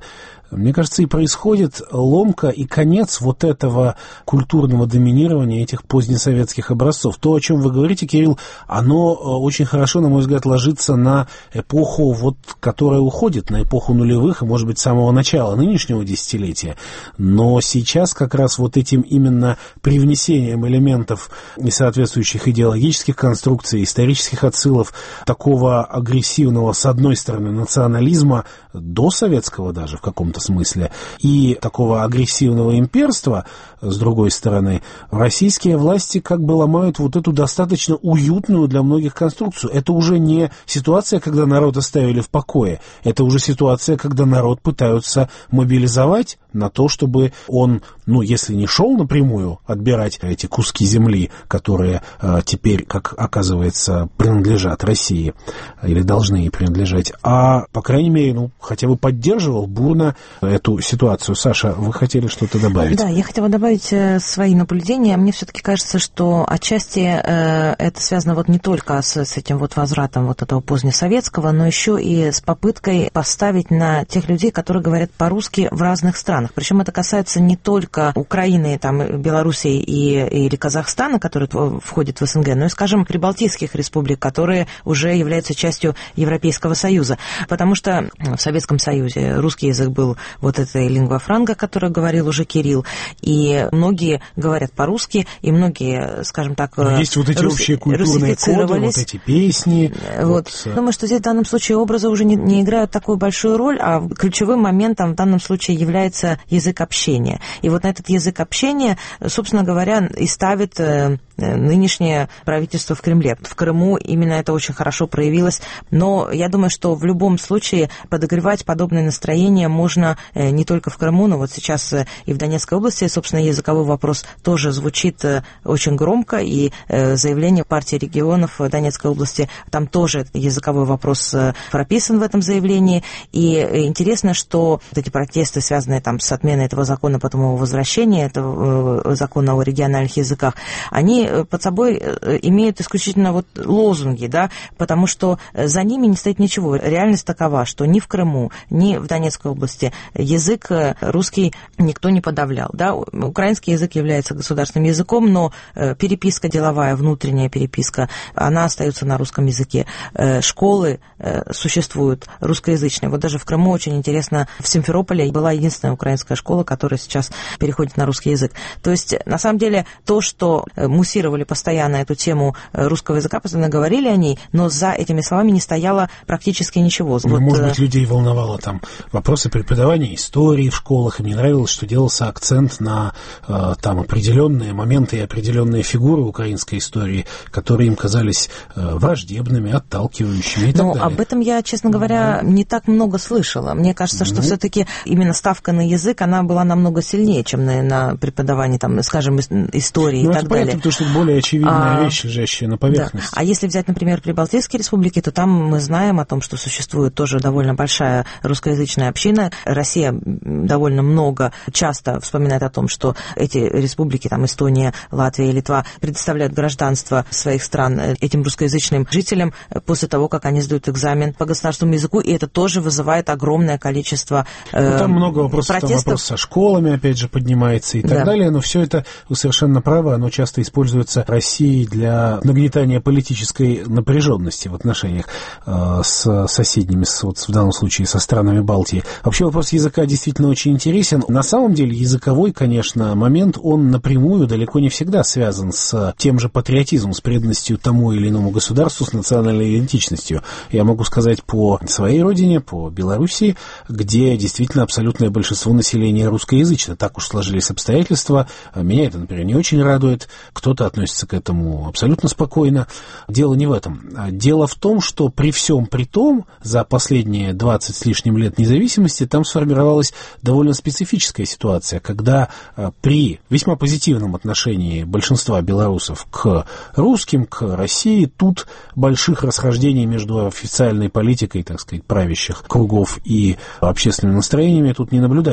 мне кажется, и происходит ломка и конец вот этого культурного доминирования этих позднесоветских образцов. То, о чем вы говорите, Кирилл, оно очень хорошо, на мой взгляд, ложится на эпоху, вот, которая уходит, на эпоху нулевых и, может быть, с самого начала нынешнего десятилетия. Но сейчас как раз вот этим именно привнесением элементов несоответствующих идеологических конструкций, исторических отсылов, такого агрессивного, с одной стороны, национализма, досоветского даже в каком-то смысле, и такого агрессивного имперства, с другой стороны, российские власти как бы ломают вот эту достаточно уютную для многих конструкцию. Это уже не ситуация, когда народ оставили в покое, это уже ситуация, когда народ пытаются мобилизовать на то, чтобы он, ну, если не шел напрямую отбирать эти куски земли, которые э, теперь, как оказывается, принадлежат России, или должны ей принадлежать, а, по крайней мере, ну, хотя бы поддерживал бурно эту ситуацию. Саша, вы хотели что-то добавить? Да, я хотела добавить свои наблюдения. Мне все-таки кажется, что отчасти э, это связано вот не только с, с этим вот возвратом вот этого позднесоветского, но еще и с попыткой поставить на тех людей, которые говорят по-русски в разных странах. Причем это касается не только Украины, там, Белоруссии и, или Казахстана, которые входят в СНГ, но и, скажем, прибалтийских республик, которые уже являются частью Европейского Союза. Потому что в Советском Союзе русский язык был вот этой лингва франка, о которой говорил уже Кирилл, и многие говорят по-русски, и многие, скажем так, но есть вот эти рус... общие культурные коды, вот эти песни. Вот. Вот. Думаю, что здесь в данном случае образы уже не, не играют такую большую роль, а ключевым моментом в данном случае является язык общения. И вот на этот язык общения, собственно говоря, и ставит нынешнее правительство в Кремле. В Крыму именно это очень хорошо проявилось, но я думаю, что в любом случае подогревать подобное настроение можно не только в Крыму, но вот сейчас и в Донецкой области, собственно, языковой вопрос тоже звучит очень громко, и заявление партии регионов Донецкой области, там тоже языковой вопрос прописан в этом заявлении, и интересно, что вот эти протесты, связанные там с отменой этого закона, потом его возвращения, этого закона о региональных языках, они под собой имеют исключительно вот лозунги, да, потому что за ними не стоит ничего. Реальность такова, что ни в Крыму, ни в Донецкой области язык русский никто не подавлял, да. Украинский язык является государственным языком, но переписка деловая, внутренняя переписка, она остается на русском языке. Школы существуют русскоязычные. Вот даже в Крыму очень интересно, в Симферополе была единственная украинская школа, которая сейчас переходит на русский язык. То есть, на самом деле, то, что муссировали постоянно эту тему русского языка, постоянно говорили о ней, но за этими словами не стояло практически ничего. Ну, вот, может быть, людей волновало там вопросы преподавания истории в школах, и мне нравилось, что делался акцент на там определенные моменты и определенные фигуры украинской истории, которые им казались враждебными, отталкивающими и так ну, далее. Об этом я, честно говоря, ну, не так много слышала. Мне кажется, что ну, все-таки именно ставка на язык, она была намного сильнее, чем на, на преподавании, там, скажем, истории ну, и так далее. Понятно, потому что это более очевидная а, вещь, лежащая на поверхности. Да. А если взять, например, Прибалтийские республики, то там мы знаем о том, что существует тоже довольно большая русскоязычная община. Россия довольно много, часто вспоминает о том, что эти республики, там, Эстония, Латвия и Литва, предоставляют гражданство своих стран этим русскоязычным жителям после того, как они сдают экзамен по государственному языку, и это тоже вызывает огромное количество э, ну, там много вопросов, протестов. Там вопрос со школами, опять же, поднимается и так да. далее, но все это, вы совершенно правы, оно часто используется Россией для нагнетания политической напряженности в отношениях э, с соседними, с, вот, в данном случае со странами Балтии. Вообще вопрос языка действительно очень интересен. На самом деле языковой, конечно, момент, он напрямую далеко не всегда связан с тем же патриотизмом, с преданностью тому или иному государству, с национальной идентичностью. Я могу сказать по своей родине, по Белоруссии, где действительно абсолютное большинство населения русскоязычно. Так уж сложились обстоятельства. Меня это, например, не очень радует. Кто-то относится к этому абсолютно спокойно. Дело не в этом. Дело в том, что при всем при том, за последние двадцать с лишним лет независимости там сформировалась довольно специфическая ситуация, когда при весьма позитивном отношении большинства белорусов к русским, к России, тут больших расхождений между официальной политикой, так сказать, правящих кругов и общественными настроениями тут не наблюдается.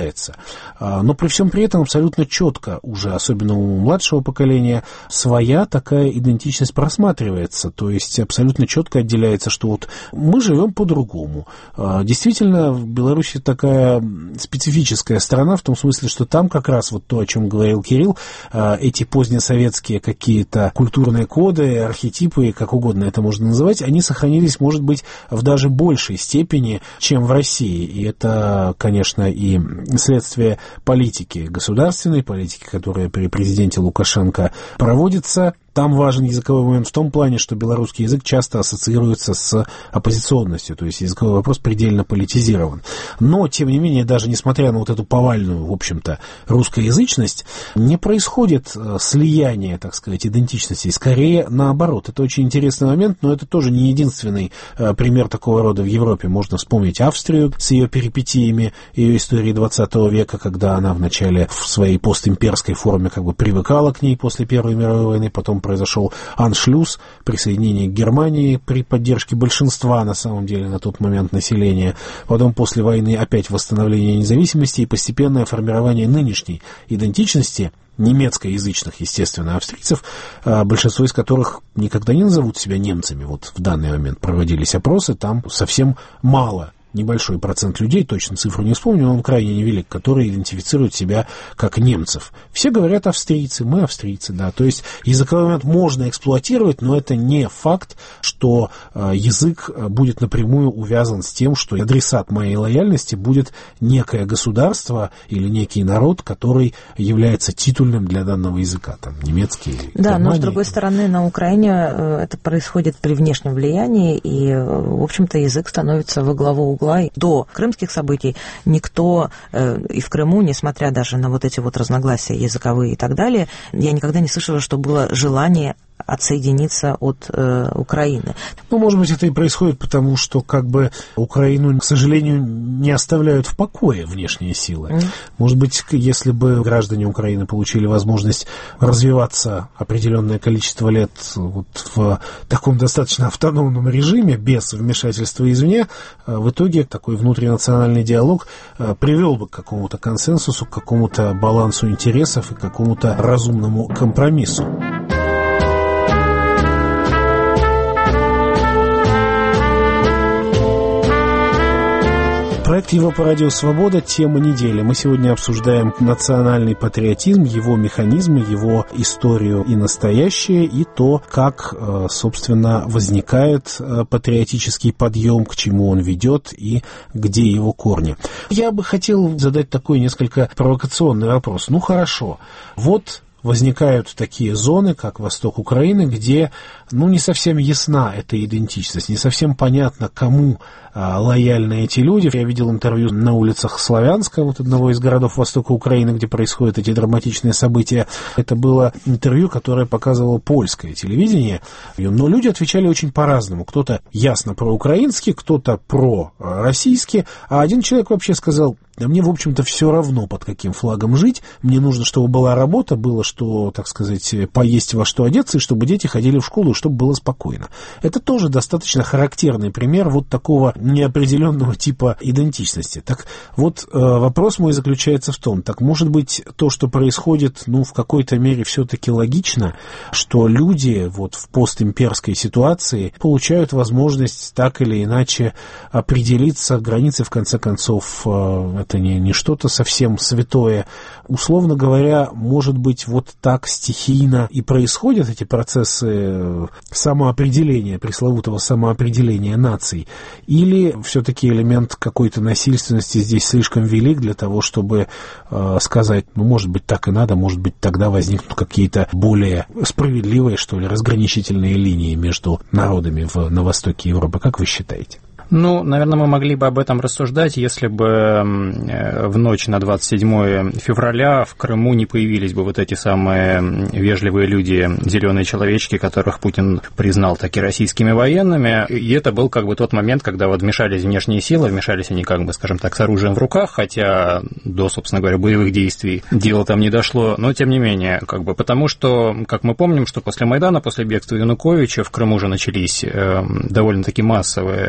является. Но при всем при этом абсолютно четко уже, особенно у младшего поколения, своя такая идентичность просматривается. То есть абсолютно четко отделяется, что вот мы живем по-другому. Действительно, в Беларуси такая специфическая страна в том смысле, что там как раз вот то, о чем говорил Кирилл, эти позднесоветские какие-то культурные коды, архетипы, как угодно это можно называть, они сохранились, может быть, в даже большей степени, чем в России. И это, конечно, и следствие политики, государственной политики, которая при президенте Лукашенко проводится. Там важен языковой момент в том плане, что белорусский язык часто ассоциируется с оппозиционностью, то есть языковой вопрос предельно политизирован. Но, тем не менее, даже несмотря на вот эту повальную, в общем-то, русскоязычность, не происходит слияние, так сказать, идентичностей, скорее наоборот. Это очень интересный момент, но это тоже не единственный пример такого рода в Европе. Можно вспомнить Австрию с ее перипетиями, ее истории двадцатого века, когда она вначале в своей постимперской форме как бы привыкала к ней после Первой мировой войны, потом произошел аншлюз, присоединение к Германии при поддержке большинства, на самом деле, на тот момент населения. Потом после войны опять восстановление независимости и постепенное формирование нынешней идентичности немецкоязычных, естественно, австрийцев, большинство из которых никогда не назовут себя немцами. Вот в данный момент проводились опросы, там совсем мало, небольшой процент людей, точно цифру не вспомню, но он крайне невелик, которые идентифицируют себя как немцев. Все говорят австрийцы, мы австрийцы, да. То есть языковой момент можно эксплуатировать, но это не факт, что э, язык будет напрямую увязан с тем, что адресат моей лояльности будет некое государство или некий народ, который является титульным для данного языка, там, немецкий. Да, Германия. Но с другой стороны, на Украине это происходит при внешнем влиянии, и, в общем-то, язык становится во главу угла. До крымских событий никто э, и в Крыму, несмотря даже на вот эти вот разногласия языковые и так далее, я никогда не слышала, что было желание отсоединиться от э, Украины. Ну, может быть, это и происходит потому, что как бы Украину, к сожалению, не оставляют в покое внешние силы. Mm. Может быть, если бы граждане Украины получили возможность развиваться определенное количество лет вот в таком достаточно автономном режиме, без вмешательства извне, в итоге такой внутринациональный диалог привел бы к какому-то консенсусу, к какому-то балансу интересов и к какому-то разумному компромиссу. Проект «Европа Радио Свобода», тема недели. Мы сегодня обсуждаем национальный патриотизм, его механизмы, его историю и настоящее, и то, как, собственно, возникает патриотический подъем, к чему он ведет и где его корни. Я бы хотел задать такой несколько провокационный вопрос. Ну, хорошо, вот возникают такие зоны, как восток Украины, где, ну, не совсем ясна эта идентичность, не совсем понятно, кому а, лояльны эти люди. Я видел интервью на улицах Славянска, вот одного из городов востока Украины, где происходят эти драматичные события. Это было интервью, которое показывало польское телевидение, но люди отвечали очень по-разному. Кто-то ясно проукраинский, кто-то пророссийский, а один человек вообще сказал: да мне, в общем-то, все равно, под каким флагом жить. Мне нужно, чтобы была работа, было что, так сказать, поесть, во что одеться, и чтобы дети ходили в школу, и чтобы было спокойно. Это тоже достаточно характерный пример вот такого неопределенного типа идентичности. Так вот, вопрос мой заключается в том, так может быть, то, что происходит, ну, в какой-то мере все-таки логично, что люди вот в постимперской ситуации получают возможность так или иначе определиться, границы, в конце концов, это не, не что-то совсем святое. Условно говоря, может быть, вот так стихийно и происходят эти процессы самоопределения, пресловутого самоопределения наций, или все-таки элемент какой-то насильственности здесь слишком велик для того, чтобы э, сказать, ну, может быть, так и надо, может быть, тогда возникнут какие-то более справедливые, что ли, разграничительные линии между народами в, на востоке Европы. Как вы считаете? Ну, наверное, мы могли бы об этом рассуждать, если бы в ночь на двадцать седьмое февраля в Крыму не появились бы вот эти самые вежливые люди, зеленые человечки, которых Путин признал таки российскими военными. И это был как бы тот момент, когда вот вмешались внешние силы, вмешались они, как бы, скажем так, с оружием в руках, хотя до, собственно говоря, боевых действий дело там не дошло, но тем не менее, как бы, потому что, как мы помним, что после Майдана, после бегства Януковича в Крыму уже начались довольно-таки массовые выступления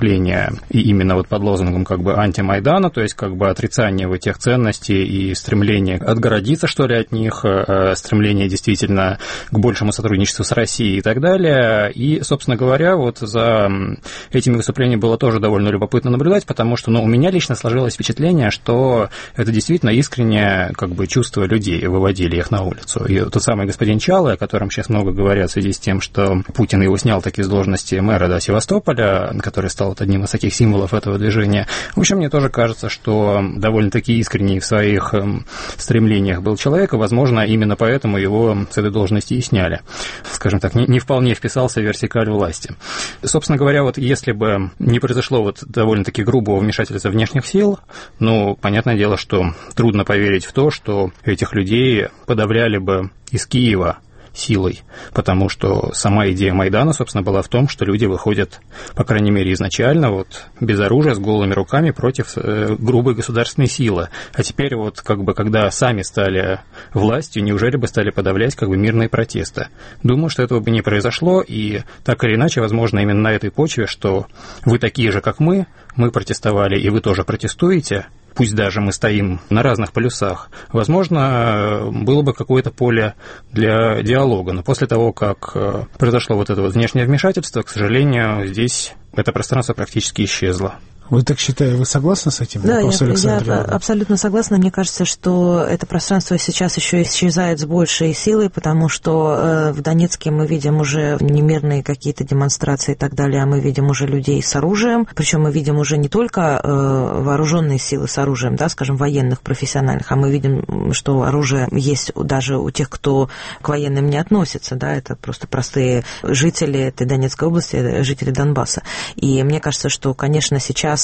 выступления и именно вот под лозунгом как бы антимайдана, то есть как бы отрицание вот тех ценностей и стремление отгородиться, что ли, от них, стремление действительно к большему сотрудничеству с Россией и так далее. И, собственно говоря, вот за этими выступлениями было тоже довольно любопытно наблюдать, потому что, ну, у меня лично сложилось впечатление, что это действительно искреннее как бы чувство людей, выводили их на улицу. И тот самый господин Чалый, о котором сейчас много говорят в связи с тем, что Путин его снял таки с должности мэра, да, Севастополя, который стал вот одним из таких символов этого движения. В общем, мне тоже кажется, что довольно-таки искренний в своих стремлениях был человек, и, возможно, именно поэтому его с этой должности и сняли. Скажем так, не, не вполне вписался в вертикаль власти. Собственно говоря, вот если бы не произошло вот довольно-таки грубого вмешательства внешних сил, ну, понятное дело, что трудно поверить в то, что этих людей подавляли бы из Киева силой, потому что сама идея Майдана, собственно, была в том, что люди выходят, по крайней мере, изначально, вот, без оружия, с голыми руками против э, грубой государственной силы. А теперь вот, как бы, когда сами стали властью, неужели бы стали подавлять, как бы, мирные протесты? Думаю, что этого бы не произошло, и так или иначе, возможно, именно на этой почве, что вы такие же, как мы, мы протестовали, и вы тоже протестуете, пусть даже мы стоим на разных полюсах, возможно, было бы какое-то поле для диалога. Но после того, как произошло вот это вот внешнее вмешательство, к сожалению, здесь это пространство практически исчезло. Вы так считаете, вы согласны с этим? Да, Вопрос, я, я абсолютно согласна. Мне кажется, что это пространство сейчас еще исчезает с большей силой, потому что э, в Донецке мы видим уже немирные какие-то демонстрации и так далее, а мы видим уже людей с оружием, причем мы видим уже не только э, вооруженные силы с оружием, да, скажем, военных, профессиональных, а мы видим, что оружие есть даже у тех, кто к военным не относится, да, это просто простые жители этой Донецкой области, жители Донбасса. И мне кажется, что, конечно, сейчас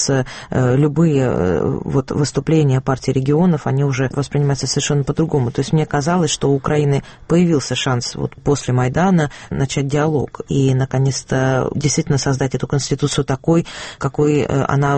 любые вот выступления партии регионов, они уже воспринимаются совершенно по-другому. То есть мне казалось, что у Украины появился шанс вот после Майдана начать диалог и, наконец-то, действительно создать эту конституцию такой, какой она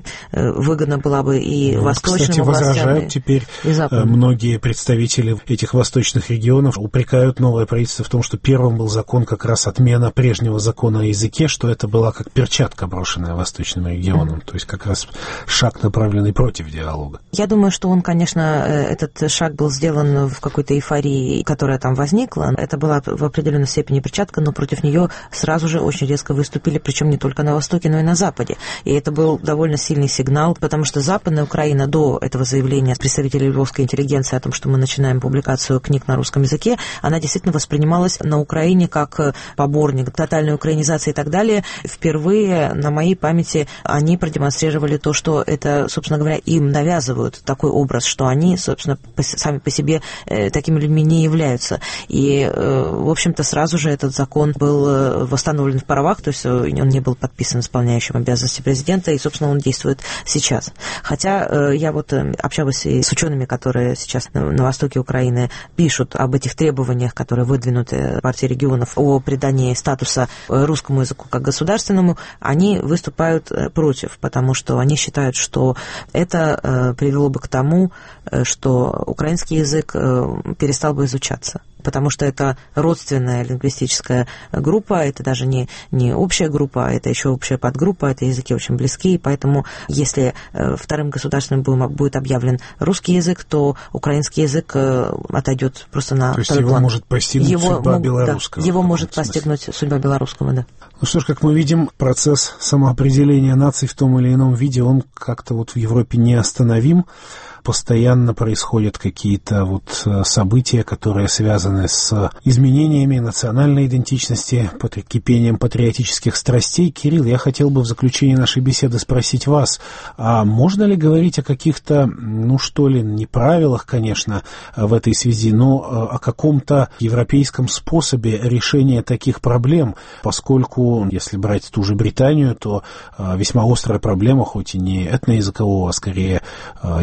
выгодна была бы и ну, восточным кстати, властям, возражают теперь и западным. Многие представители этих восточных регионов упрекают новое правительство в том, что первым был закон как раз отмена прежнего закона о языке, что это была как перчатка, брошенная восточным регионам. То есть как раз шаг, направленный против диалога. Я думаю, что он, конечно, этот шаг был сделан в какой-то эйфории, которая там возникла. Это была в определенной степени перчатка, но против нее сразу же очень резко выступили, причем не только на Востоке, но и на Западе. И это был довольно сильный сигнал, потому что Западная Украина до этого заявления представителей львовской интеллигенции о том, что мы начинаем публикацию книг на русском языке, она действительно воспринималась на Украине как поборник тотальной украинизации и так далее. Впервые на моей памяти они продемонстрировали то, что это, собственно говоря, им навязывают такой образ, что они, собственно, сами по себе э, такими людьми не являются. И, э, в общем-то, сразу же этот закон был восстановлен в правах, то есть он не был подписан исполняющим обязанности президента, и, собственно, он действует сейчас. Хотя э, я вот общалась и с учеными, которые сейчас на, на востоке Украины пишут об этих требованиях, которые выдвинуты партией регионов о придании статуса русскому языку как государственному, они выступают против, потому что они считают, что это э, привело бы к тому, что украинский язык э, перестал бы изучаться. Потому что это родственная лингвистическая группа, это даже не, не общая группа, это еще общая подгруппа, это языки очень близки, и поэтому если вторым государственным будет объявлен русский язык, то украинский язык отойдет просто на То есть его план. может постигнуть его, судьба белорусского. Да, его может постигнуть судьба белорусского, да. Ну что ж, как мы видим, процесс самоопределения наций в том или ином виде, он как-то вот в Европе неостановим. Постоянно происходят какие-то вот события, которые связаны с изменениями национальной идентичности, кипением патриотических страстей. Кирилл, я хотел бы в заключении нашей беседы спросить вас, а можно ли говорить о каких-то, ну что ли, не правилах, конечно, в этой связи, но о каком-то европейском способе решения таких проблем, поскольку, если брать ту же Британию, то весьма острая проблема, хоть и не этноязыкового, а скорее историко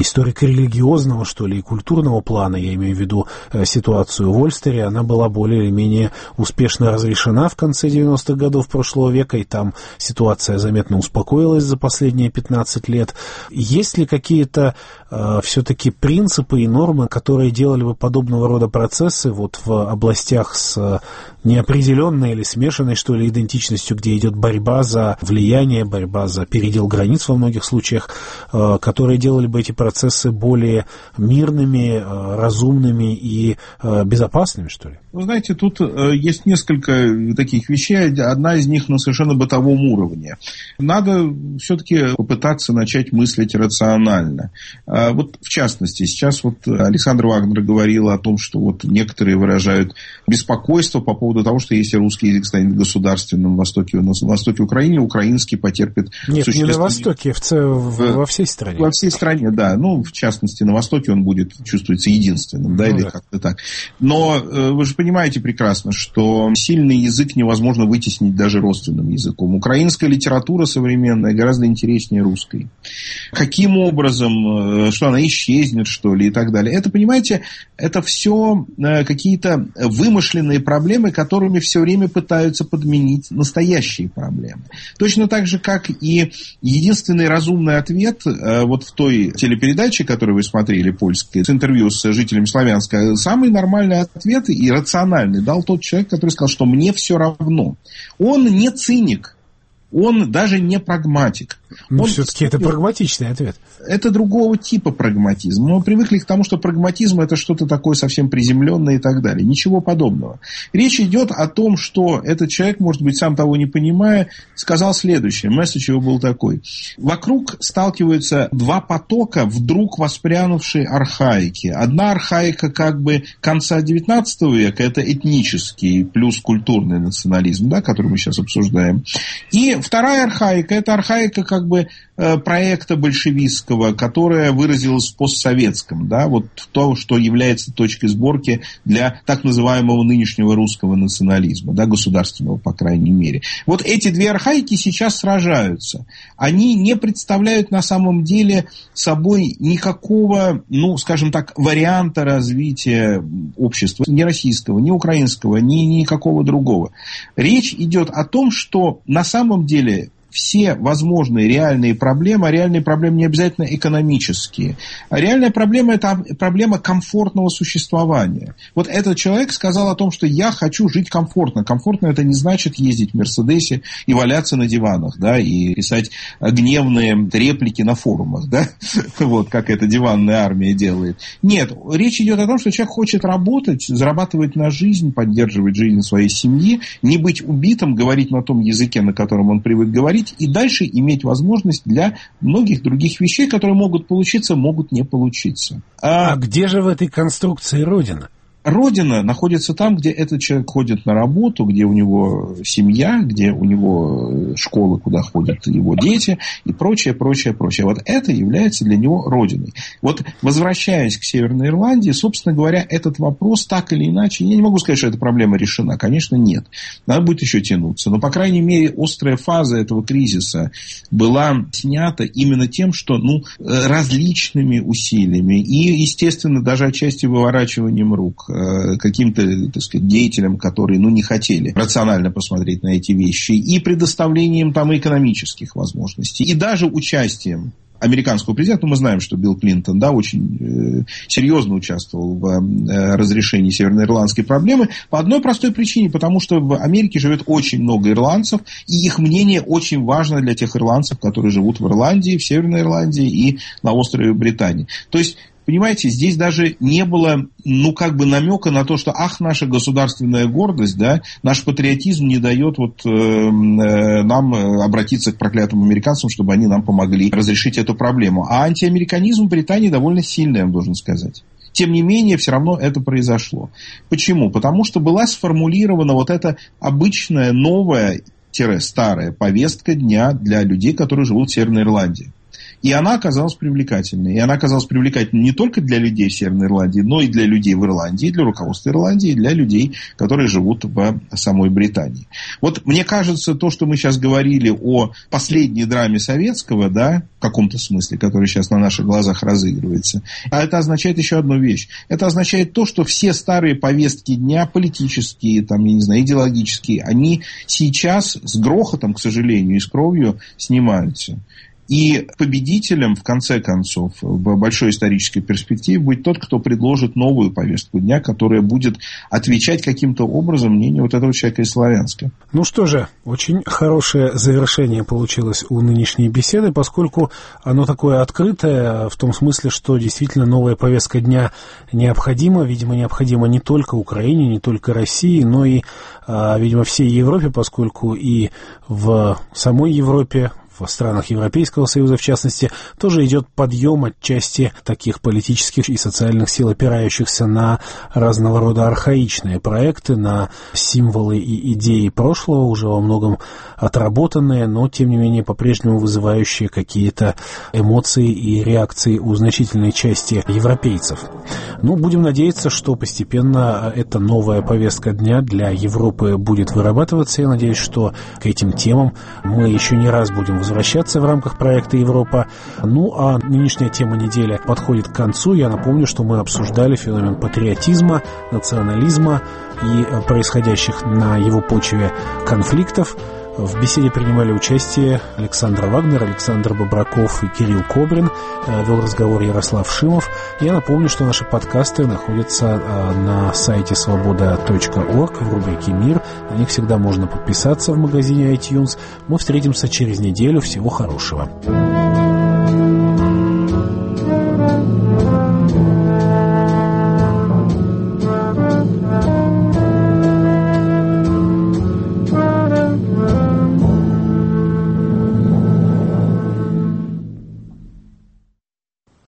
религиозного, что ли, и культурного плана, я имею в виду ситуацию в Ольстере, она была более или менее успешно разрешена в конце девяностых годов прошлого века, и там ситуация заметно успокоилась за последние пятнадцать лет. Есть ли какие-то э, все-таки принципы и нормы, которые делали бы подобного рода процессы вот в областях с неопределенной или смешанной, что ли, идентичностью, где идет борьба за влияние, борьба за передел границ во многих случаях, э, которые делали бы эти процессы более мирными, э, разумными и э, безопасными, что ли? Вы знаете, тут э, есть несколько таких вещей. Одна из них на совершенно бытовом уровне. Надо все-таки попытаться начать мыслить рационально. Э, вот в частности, сейчас вот Александр Вагнер говорил о том, что вот некоторые выражают беспокойство по поводу того, что если русский язык станет государственным на востоке, на востоке Украины, украинский потерпит... Нет, не на востоке, в, в, во всей стране. Во всей стране, да. Ну, в частности, на востоке он будет чувствоваться единственным, да, ну, или да. как-то так. Но э, вы же понимаете прекрасно, что сильный язык невозможно вытеснить даже родственным языком. Украинская литература современная гораздо интереснее русской. Каким образом, что она исчезнет, что ли, и так далее. Это, понимаете, это все какие-то вымышленные проблемы, которыми все время пытаются подменить настоящие проблемы. Точно так же, как и единственный разумный ответ вот в той телепередаче, которую вы смотрели, польской, с интервью с жителями Славянска, самый нормальный ответ и рациональный дал тот человек, который сказал, что мне все равно. Он не циник, он даже не прагматик. Но все-таки это прагматичный ответ. Это другого типа прагматизм. Мы привыкли к тому, что прагматизм это что-то такое совсем приземленное и так далее. Ничего подобного. Речь идет о том, что этот человек, может быть, сам того не понимая, сказал следующее. Месседж его был такой. Вокруг сталкиваются два потока, вдруг воспрянувшие архаики. Одна архаика как бы конца девятнадцатого века, это этнический плюс культурный национализм, да, который мы сейчас обсуждаем. И вторая архаика, это архаика как бы проекта большевистского, которая выразилась в постсоветском, да, вот то, что является точкой сборки для так называемого нынешнего русского национализма, да, государственного, по крайней мере. Вот эти две архаики сейчас сражаются. Они не представляют на самом деле собой никакого, ну, скажем так, варианта развития общества, ни российского, ни украинского, ни никакого другого. Речь идет о том, что на самом деле все возможные реальные проблемы, а реальные проблемы не обязательно экономические, а реальная проблема – это проблема комфортного существования. Вот этот человек сказал о том, что я хочу жить комфортно. Комфортно – это не значит ездить в Мерседесе и валяться на диванах, да, и писать гневные реплики на форумах, да, вот как эта диванная армия делает. Нет, речь идет о том, что человек хочет работать, зарабатывать на жизнь, поддерживать жизнь своей семьи, не быть убитым, говорить на том языке, на котором он привык говорить, и дальше иметь возможность для многих других вещей, которые могут получиться, могут не получиться. А, а где же в этой конструкции Родина? Родина находится там, где этот человек ходит на работу, где у него семья, где у него школа, куда ходят его дети и прочее, прочее, прочее. Вот это является для него родиной. Вот возвращаясь к Северной Ирландии, собственно говоря, этот вопрос так или иначе, я не могу сказать, что эта проблема решена. Конечно, нет. Надо будет еще тянуться. Но, по крайней мере, острая фаза этого кризиса была снята именно тем, что ну, различными усилиями и, естественно, даже отчасти выворачиванием рук каким-то, так сказать, деятелям, которые, ну, не хотели рационально посмотреть на эти вещи, и предоставлением там экономических возможностей, и даже участием американского президента, ну, мы знаем, что Билл Клинтон, да, очень э, серьезно участвовал в э, разрешении северноирландской проблемы по одной простой причине, потому что в Америке живет очень много ирландцев, и их мнение очень важно для тех ирландцев, которые живут в Ирландии, в Северной Ирландии и на острове Британии. То есть, понимаете, здесь даже не было, ну, как бы намека на то, что, ах, наша государственная гордость, да, наш патриотизм не дает вот э, э, нам обратиться к проклятым американцам, чтобы они нам помогли разрешить эту проблему. А антиамериканизм в Британии довольно сильный, я должен сказать. Тем не менее, все равно это произошло. Почему? Потому что была сформулирована вот эта обычная новая, старая повестка дня для людей, которые живут в Северной Ирландии. И она оказалась привлекательной. И она оказалась привлекательной не только для людей Северной Ирландии, но и для людей в Ирландии, для руководства Ирландии, и для людей, которые живут в самой Британии. Вот мне кажется, то, что мы сейчас говорили о последней драме советского, да, в каком-то смысле, который сейчас на наших глазах разыгрывается, а это означает еще одну вещь. Это означает то, что все старые повестки дня, политические, там, я не знаю, идеологические, они сейчас с грохотом, к сожалению, и с кровью снимаются. И победителем, в конце концов, в большой исторической перспективе будет тот, кто предложит новую повестку дня, которая будет отвечать каким-то образом мнению вот этого человека из Славянска. Ну что же, очень хорошее завершение получилось у нынешней беседы, поскольку оно такое открытое, в том смысле, что действительно новая повестка дня необходима. Видимо, необходима не только Украине, не только России, но и, видимо, всей Европе, поскольку и в самой Европе, в странах Европейского Союза, в частности, тоже идет подъем отчасти таких политических и социальных сил, опирающихся на разного рода архаичные проекты, на символы и идеи прошлого, уже во многом отработанные, но, тем не менее, по-прежнему вызывающие какие-то эмоции и реакции у значительной части европейцев. Ну, будем надеяться, что постепенно эта новая повестка дня для Европы будет вырабатываться. Я надеюсь, что к этим темам мы еще не раз будем возвращаться в рамках проекта «Европа». Ну, а нынешняя тема недели подходит к концу. Я напомню, что мы обсуждали феномен патриотизма, национализма и происходящих на его почве конфликтов. В беседе принимали участие Александр Вагнер, Александр Бобраков и Кирилл Кобрин. Вел разговор Ярослав Шимов. Я напомню, что наши подкасты находятся на сайте свобода точка орг в рубрике «Мир». На них всегда можно подписаться в магазине iTunes. Мы встретимся через неделю. Всего хорошего.